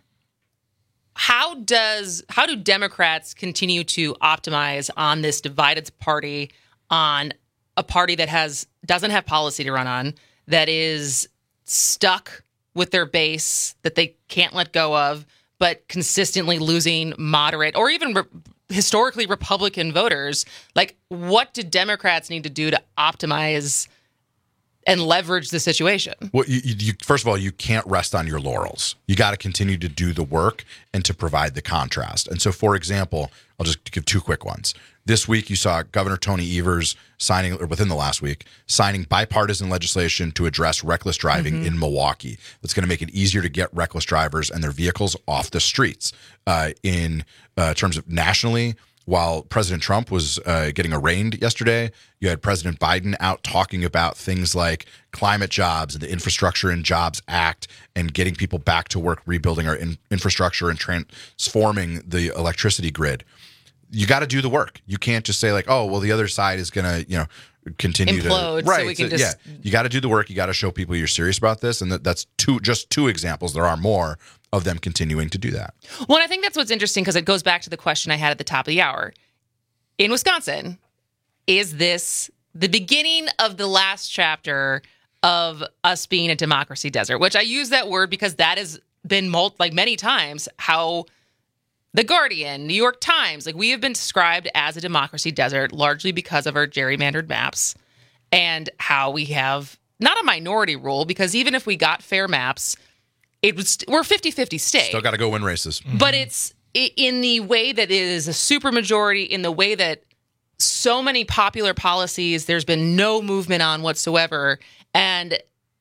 How does how do Democrats continue to optimize on this divided party, on a party that has doesn't have policy to run on, that is stuck with their base that they can't let go of, but consistently losing moderate or even re- historically Republican voters? Like, what do Democrats need to do to optimize and leverage the situation? Well, you, you, first of all, you can't rest on your laurels. You got to continue to do the work and to provide the contrast. And so, for example, I'll just give two quick ones. This week, you saw Governor Tony Evers signing, or within the last week, signing bipartisan legislation to address reckless driving mm-hmm. in Milwaukee. That's going to make it easier to get reckless drivers and their vehicles off the streets. Uh, in uh, terms of nationally, while President Trump was uh, getting arraigned yesterday, you had President Biden out talking about things like climate jobs and the Infrastructure and Jobs Act and getting people back to work, rebuilding our in- infrastructure and transforming the electricity grid. You got to do the work. You can't just say like, oh, well, the other side is going to, you know, continue implode to right. So we can so, just... Yeah, you got to do the work. You got to show people you're serious about this, and that, that's two just two examples. There are more of them continuing to do that. Well, and I think that's what's interesting because it goes back to the question I had at the top of the hour. In Wisconsin, is this the beginning of the last chapter of us being a democracy desert? Which I use that word because that has been mul- like many times how The Guardian, New York Times, like we have been described as a democracy desert largely because of our gerrymandered maps and how we have not a minority rule, because even if we got fair maps, it was we're a fifty-fifty state. Still got to go win races. But it's in the way that it is a supermajority, in the way that so many popular policies there's been no movement on whatsoever. And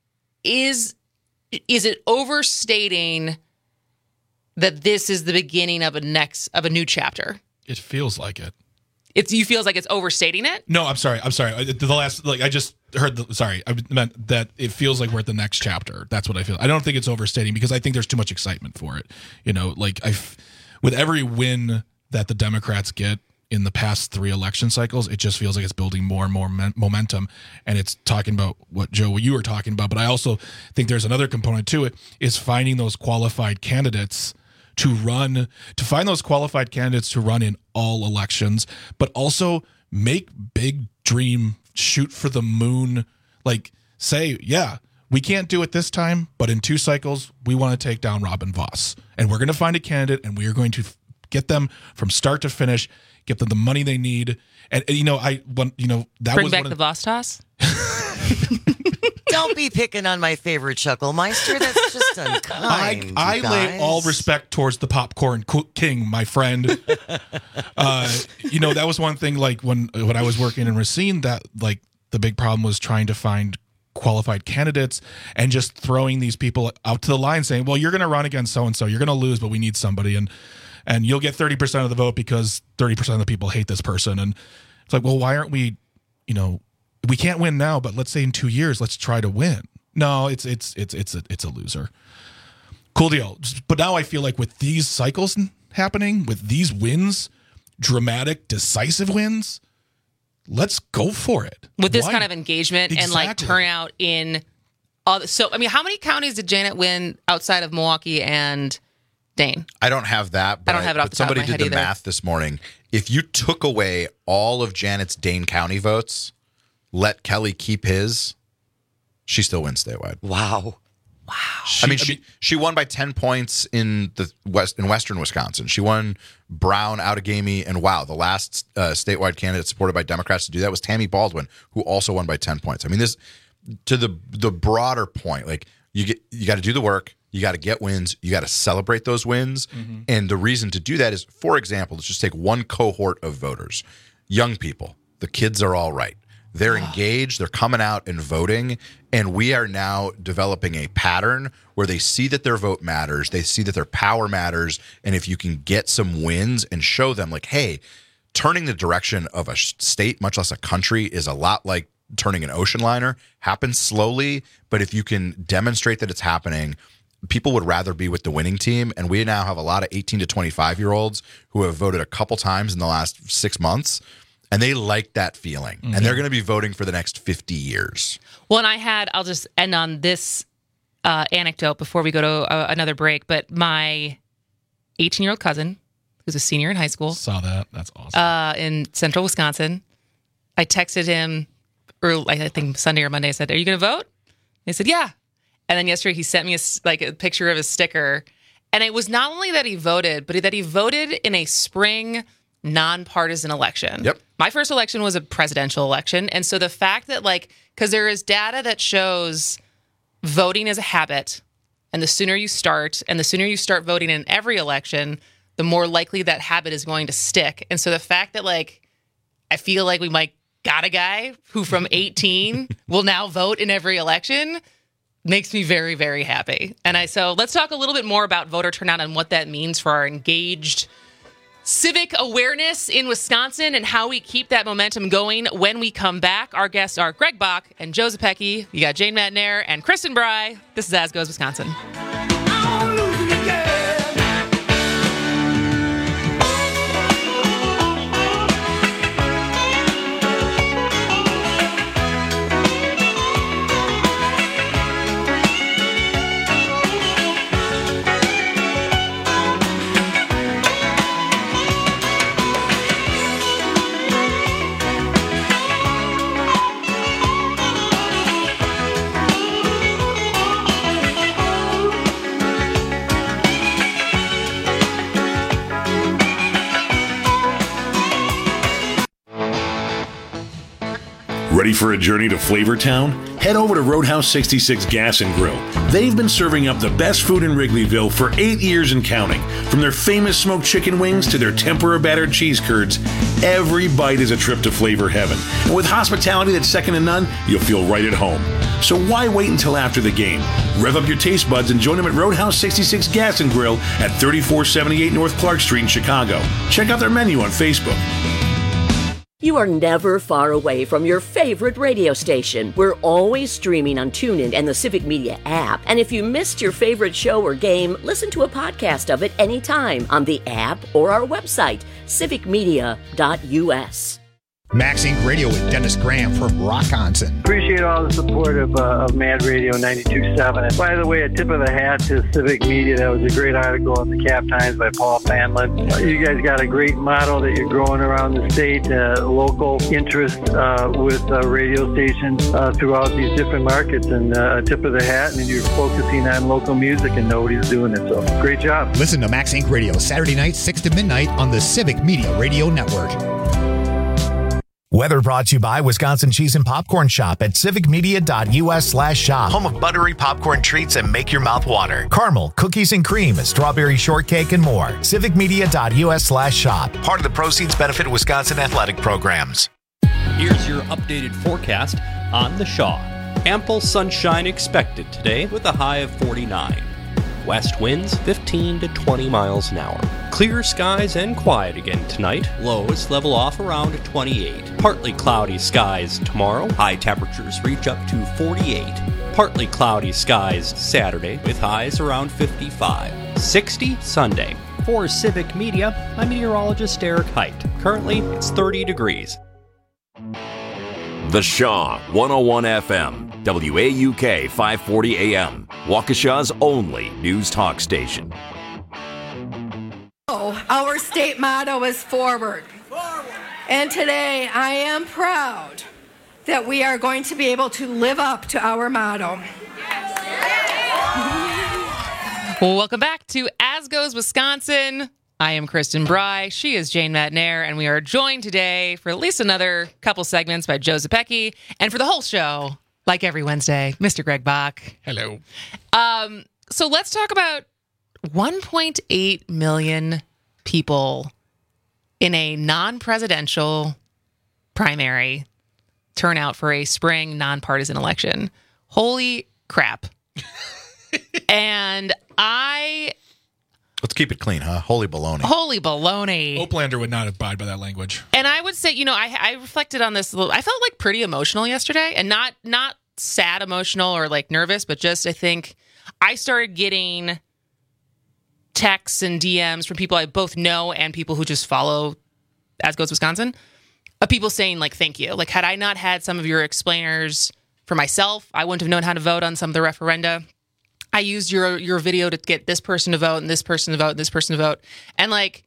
is is it overstating that this is the beginning of a next of a new chapter? It feels like it. It's you feels like it's overstating it? No, I'm sorry. I'm sorry. The last, like, I just heard the, sorry, I meant that it feels like we're at the next chapter. That's what I feel. I don't think it's overstating because I think there's too much excitement for it. You know, like I, with every win that the Democrats get in the past three election cycles, it just feels like it's building more and more momentum. And it's talking about what, Joe, what you were talking about. But I also think there's another component to it, is finding those qualified candidates to run, to find those qualified candidates to run in all elections, but also make big dream, shoot for the moon, like say, yeah, we can't do it this time, but in two cycles, we want to take down Robin Vos. And we're going to find a candidate, and we are going to get them from start to finish, get them the money they need. And, and you know, I want, you know, that Bring was back one the of, Vos toss? Don't be picking on my favorite Chucklemeister. That's just unkind. I, I lay all respect towards the popcorn king, my friend. uh, you know, that was one thing. Like when when I was working in Racine, that like the big problem was trying to find qualified candidates and just throwing these people out to the line, saying, "Well, you're going to run against so and so. You're going to lose, but we need somebody, and and you'll get thirty percent of the vote because thirty percent of the people hate this person." And it's like, well, why aren't we? You know. We can't win now, but let's say in two years, let's try to win. No, it's it's it's it's a it's a loser. Cool deal. But now I feel like with these cycles happening, with these wins, dramatic, decisive wins, let's go for it. With this Why? kind of engagement Exactly. and like turnout in all. So, I mean, how many counties did Janet win outside of Milwaukee and Dane? I don't have that. But I don't have it off but the top of somebody my did head the either. math this morning. If you took away all of Janet's Dane County votes, let Kelly keep his, she still wins statewide. Wow. Wow. I mean, she she won by ten points in the west in western Wisconsin. She won Brown, Outagamie, and wow, the last uh, statewide candidate supported by Democrats to do that was Tammy Baldwin, who also won by ten points. I mean, this to the the broader point, like you get you got to do the work, you got to get wins, you got to celebrate those wins, Mm-hmm. and the reason to do that is, for example, let's just take one cohort of voters, young people. The kids are all right. They're engaged, they're coming out and voting, and we are now developing a pattern where they see that their vote matters, they see that their power matters, and if you can get some wins and show them like, hey, turning the direction of a state, much less a country, is a lot like turning an ocean liner, happens slowly, but if you can demonstrate that it's happening, people would rather be with the winning team, and we now have a lot of eighteen to twenty-five-year-olds who have voted a couple times in the last six months, and they like that feeling, Mm-hmm. and they're going to be voting for the next fifty years. Well, and I had, I'll just end on this uh, anecdote before we go to uh, another break, but my eighteen-year-old cousin, who's a senior in high school. Saw that. That's awesome. Uh, in central Wisconsin. I texted him, early, I think Sunday or Monday. I said, "Are you going to vote?" He said, "Yeah." And then yesterday he sent me a, like a picture of his sticker. And it was not only that he voted, but that he voted in a spring nonpartisan election. Yep. My first election was a presidential election. And so the fact that like, because there is data that shows voting is a habit. And the sooner you start, and the sooner you start voting in every election, the more likely that habit is going to stick. And so the fact that like, I feel like we might got a guy who from eighteen will now vote in every election makes me very, very happy. And I so let's talk a little bit more about voter turnout and what that means for our engaged civic awareness in Wisconsin and how we keep that momentum going when we come back. Our guests are Greg Bach and Joe Zepecki. You got Jane Matnair and Kristen Bry. This is As Goes Wisconsin. Ready for a journey to Flavortown? Head over to Roadhouse sixty-six Gas and Grill. They've been serving up the best food in Wrigleyville for eight years and counting. From their famous smoked chicken wings to their tempura battered cheese curds, every bite is a trip to flavor heaven. And with hospitality that's second to none, you'll feel right at home. So why wait until after the game? Rev up your taste buds and join them at Roadhouse sixty-six Gas and Grill at thirty-four seventy-eight North Clark Street in Chicago. Check out their menu on Facebook. You are never far away from your favorite radio station. We're always streaming on TuneIn and the Civic Media app. And if you missed your favorite show or game, listen to a podcast of it anytime on the app or our website, civic media dot u s. Max Inc Radio with Dennis Graham from Rockonson. Appreciate all the support of, uh, of Mad Radio ninety-two point seven. And by the way, a tip of the hat to Civic Media. That was a great article in the Cap Times by Paul Fanlin. Uh, you guys got a great model that you're growing around the state, uh, local interest uh, with uh, radio stations uh, throughout these different markets. And uh, a tip of the hat, and you're focusing on local music, and nobody's doing it. So great job. Listen to Max Inc Radio Saturday night, six to midnight on the Civic Media Radio Network. Weather brought to you by Wisconsin Cheese and Popcorn Shop at civicmedia.us slash shop. Home of buttery popcorn treats that make your mouth water. Caramel, cookies and cream, strawberry shortcake, and more. civicmedia.us slash shop. Part of the proceeds benefit Wisconsin athletic programs. Here's your updated forecast on the Shaw. Ample sunshine expected today with a high of forty-nine. West winds fifteen to twenty miles an hour. Clear skies and quiet again tonight. Lows level off around twenty-eight. Partly cloudy skies tomorrow. High temperatures reach up to forty-eight. Partly cloudy skies Saturday with highs around fifty-five. sixty Sunday. For Civic Media, I'm meteorologist Eric Height. Currently, it's thirty degrees. The Shaw, one oh one F M, W A U K five forty A M, Waukesha's only news talk station. Oh, our state motto is forward. Forward. And today I am proud that we are going to be able to live up to our motto. Well, welcome back to As Goes Wisconsin. I am Kristen Bry. She is Jane Matnair, and we are joined today for at least another couple segments by Joe Zepecki, and for the whole show, like every Wednesday, Mister Greg Bach. Hello. Um, so let's talk about one point eight million people in a non-presidential primary turnout for a spring nonpartisan election. Holy crap. And I... Let's keep it clean, huh? Holy baloney. Holy baloney. Oplander would not abide by that language. And I would say, you know, I, I reflected on this a little. I felt like pretty emotional yesterday, and not not sad emotional or like nervous, but just I think I started getting texts and D Ms from people I both know and people who just follow As Goes Wisconsin, of people saying like, thank you. Like, had I not had some of your explainers for myself, I wouldn't have known how to vote on some of the referenda. I used your your video to get this person to vote and this person to vote and this person to vote. And like,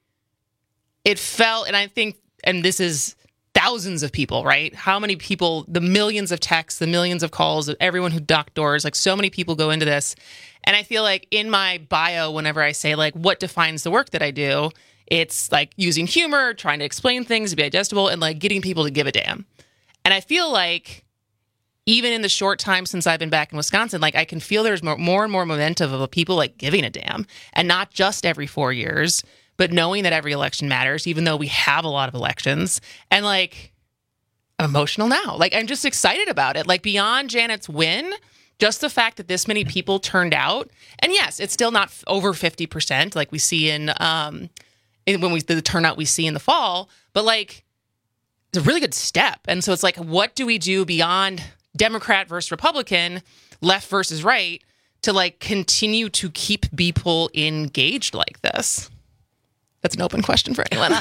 it felt, and I think, and this is thousands of people, right? How many people, the millions of texts, the millions of calls, everyone who knocked doors, like so many people go into this. And I feel like in my bio, whenever I say like, what defines the work that I do, it's like using humor, trying to explain things to be digestible, and like getting people to give a damn. And I feel like, even in the short time since I've been back in Wisconsin, like I can feel there's more, more and more momentum of people like giving a damn, and not just every four years, but knowing that every election matters, even though we have a lot of elections. And like, I'm emotional now. Like, I'm just excited about it. Like, beyond Janet's win, just the fact that this many people turned out, and yes, it's still not over fifty percent like we see in, um, in when we the turnout we see in the fall, but like, it's a really good step. And so it's like, what do we do beyond Democrat versus Republican, left versus right, to like continue to keep people engaged like this? That's an open question for anyone.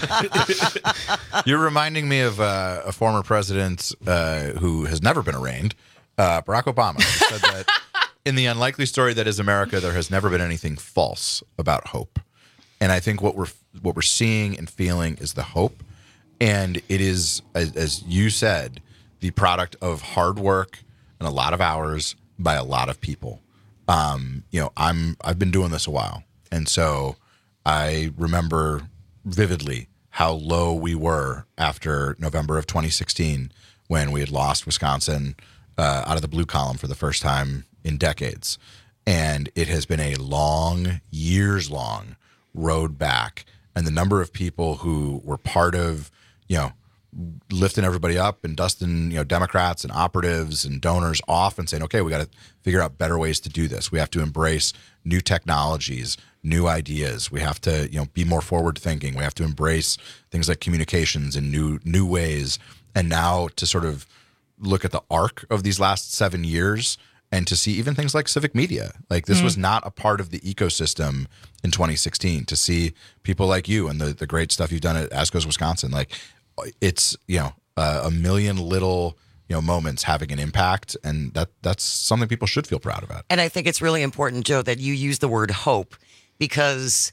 You're reminding me of uh, a former president uh, who has never been arraigned, uh, Barack Obama, who said that in the unlikely story that is America, there has never been anything false about hope. And I think what we're what we're seeing and feeling is the hope, and it is, as, as you said, the product of hard work and a lot of hours by a lot of people. Um, you know, I'm I've been doing this a while, and so I remember vividly how low we were after November of twenty sixteen, when we had lost Wisconsin uh, out of the blue column for the first time in decades, and it has been a long, years long road back. And the number of people who were part of, you know, lifting everybody up and dusting, you know, Democrats and operatives and donors off and saying, okay, we got to figure out better ways to do this. We have to embrace new technologies, new ideas. We have to, you know, be more forward thinking. We have to embrace things like communications in new, new ways. And now to sort of look at the arc of these last seven years and to see even things like civic media. Like this mm-hmm. was not a part of the ecosystem in twenty sixteen. To see people like you and the, the great stuff you've done at As Goes Wisconsin, like, it's, you know, uh, a million little, you know, moments having an impact, and that that's something people should feel proud about. And I think it's really important, Joe, that you use the word hope, because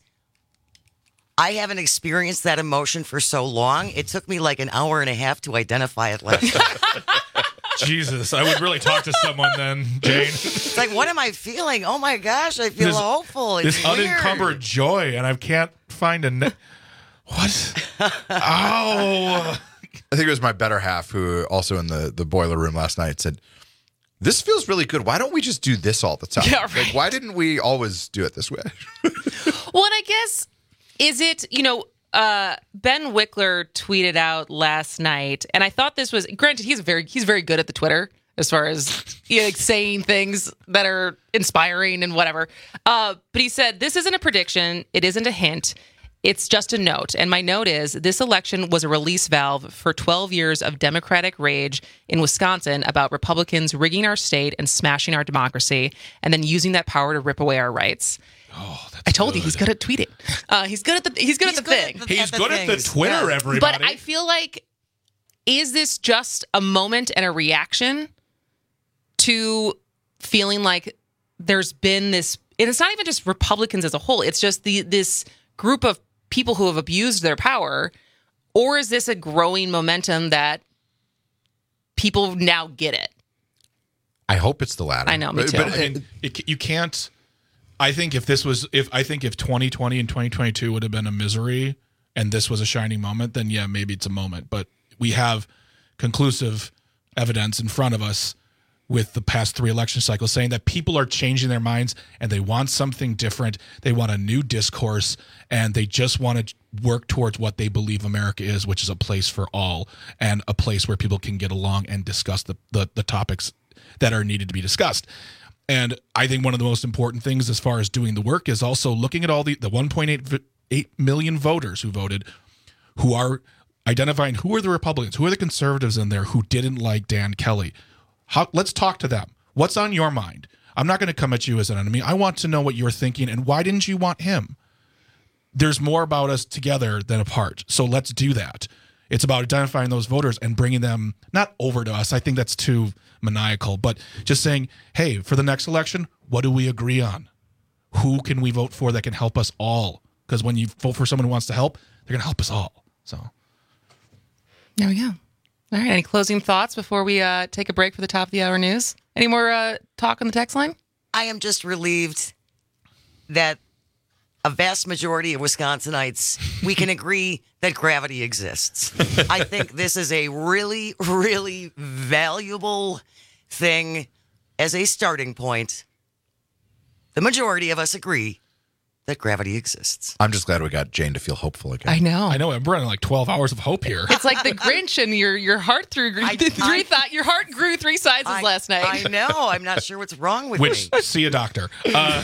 I haven't experienced that emotion for so long. It took me like an hour and a half to identify it last night. Jesus, I would really talk to someone then, Jane. It's like, what am I feeling? Oh my gosh, I feel this, hopeful. It's this weird. Unencumbered joy, and I can't find a... Ne- what? Ow! I think it was my better half who also in the, the boiler room last night said, this feels really good. Why don't we just do this all the time? Yeah, right. Like, why didn't we always do it this way? Well, and I guess, is it, you know, uh, Ben Wickler tweeted out last night, and I thought this was, granted, he's very he's very good at the Twitter as far as you know, like saying things that are inspiring and whatever. Uh, but he said, this isn't a prediction. It isn't a hint. It's just a note. And my note is, this election was a release valve for twelve years of Democratic rage in Wisconsin about Republicans rigging our state and smashing our democracy, and then using that power to rip away our rights. Oh, that's I told good. you he's good at tweeting. Uh, he's good at the he's good he's at the good thing. At the, he's at good the at the things. Twitter, Yeah. everybody. But I feel like, is this just a moment and a reaction to feeling like there's been this, and it's not even just Republicans as a whole, it's just the this group of people who have abused their power, or is this a growing momentum that people now get it? I hope it's the latter. I know, me too. But, but I mean, it, you can't. I think if this was, if I think if twenty twenty and twenty twenty-two would have been a misery, and this was a shining moment, then yeah, maybe it's a moment. But we have conclusive evidence in front of us with the past three election cycles saying that people are changing their minds and they want something different. They want a new discourse, and they just want to work towards what they believe America is, which is a place for all and a place where people can get along and discuss the, the, the topics that are needed to be discussed. And I think one of the most important things as far as doing the work is also looking at all the, the one point eight million voters who voted, who are identifying who are the Republicans, who are the conservatives in there who didn't like Dan Kelly. How, let's talk to them. What's on your mind? I'm not going to come at you as an enemy. I want to know what you're thinking, and why didn't you want him? There's more about us together than apart. So let's do that. It's about identifying those voters and bringing them not over to us. I think that's too maniacal, but just saying, hey, for the next election, what do we agree on? Who can we vote for that can help us all? Because when you vote for someone who wants to help, they're going to help us all. So there we go. All right. Any closing thoughts before we uh, take a break for the top of the hour news? Any more uh, talk on the text line? I am just relieved that a vast majority of Wisconsinites, we can agree that gravity exists. I think this is a really, really valuable thing as a starting point. The majority of us agree that gravity exists. I'm just glad we got Jane to feel hopeful again. I know. I know. I'm running like twelve hours of hope here. It's like the Grinch, and your your heart through I, three I, th- your heart grew three sizes I, last night. I know. I'm not sure what's wrong with Which, me. see a doctor. Uh,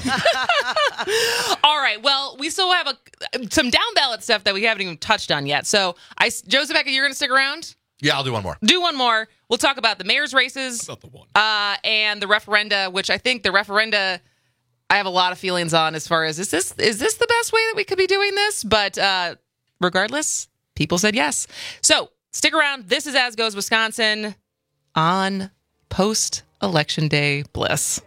All right. Well, we still have a some down ballot stuff that we haven't even touched on yet. So, I, Joseph, you're going to stick around? Yeah, I'll do one more. Do one more. We'll talk about the mayor's races Not the one. Uh, and the referenda, which I think the referenda, I have a lot of feelings on as far as, is this is this the best way that we could be doing this? But uh, regardless, people said yes. So stick around. This is As Goes Wisconsin on post-election day bliss.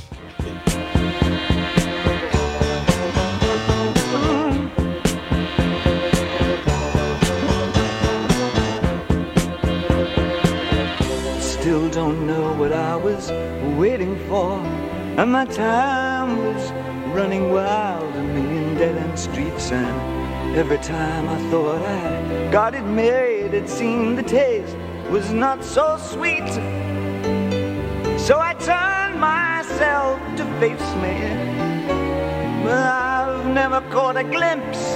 Still don't know what I was waiting for, and my time was running wild, a million dead-end streets, and every time I thought I got it made, it seemed the taste was not so sweet. So I turned myself to face me, but I've never caught a glimpse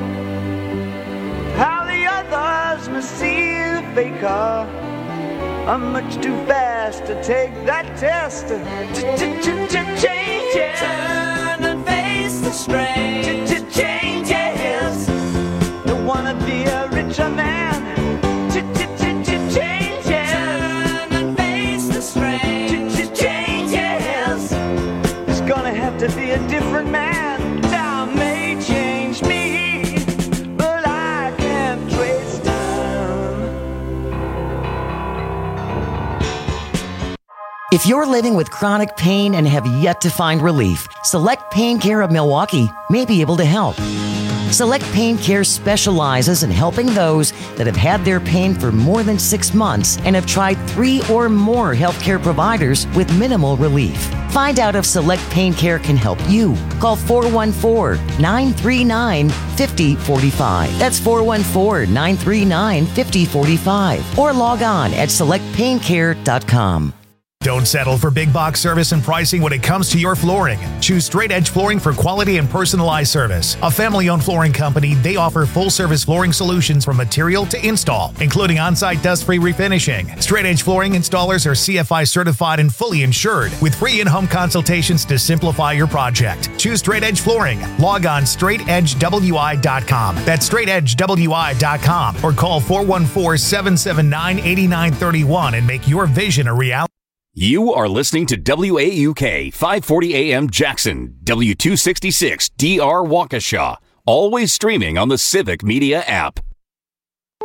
how the others must see the faker. I'm much too fast to take that test. Changes. Turn and face the strain. Changes. Don't wanna be a richer man. Changes. Turn and face the strain. Changes. It's gonna have to be a different man. Time may change me, but I can't trace time. If you're living with chronic pain and have yet to find relief, Select Pain Care of Milwaukee may be able to help. Select Pain Care specializes in helping those that have had their pain for more than six months and have tried three or more healthcare providers with minimal relief. Find out if Select Pain Care can help you. Call four one four, nine three nine, five zero four five. That's four one four, nine three nine, five zero four five. Or log on at select pain care dot com. Don't settle for big box service and pricing when it comes to your flooring. Choose Straight Edge Flooring for quality and personalized service. A family-owned flooring company, they offer full-service flooring solutions from material to install, including on-site dust-free refinishing. Straight Edge Flooring installers are C F I certified and fully insured, with free in-home consultations to simplify your project. Choose Straight Edge Flooring. Log on straight edge w i dot com. That's straight edge w i dot com. Or call four one four, seven seven nine, eight nine three one and make your vision a reality. You are listening to W A U K five forty A M Jackson, W two sixty-six D R Waukesha, always streaming on the Civic Media app.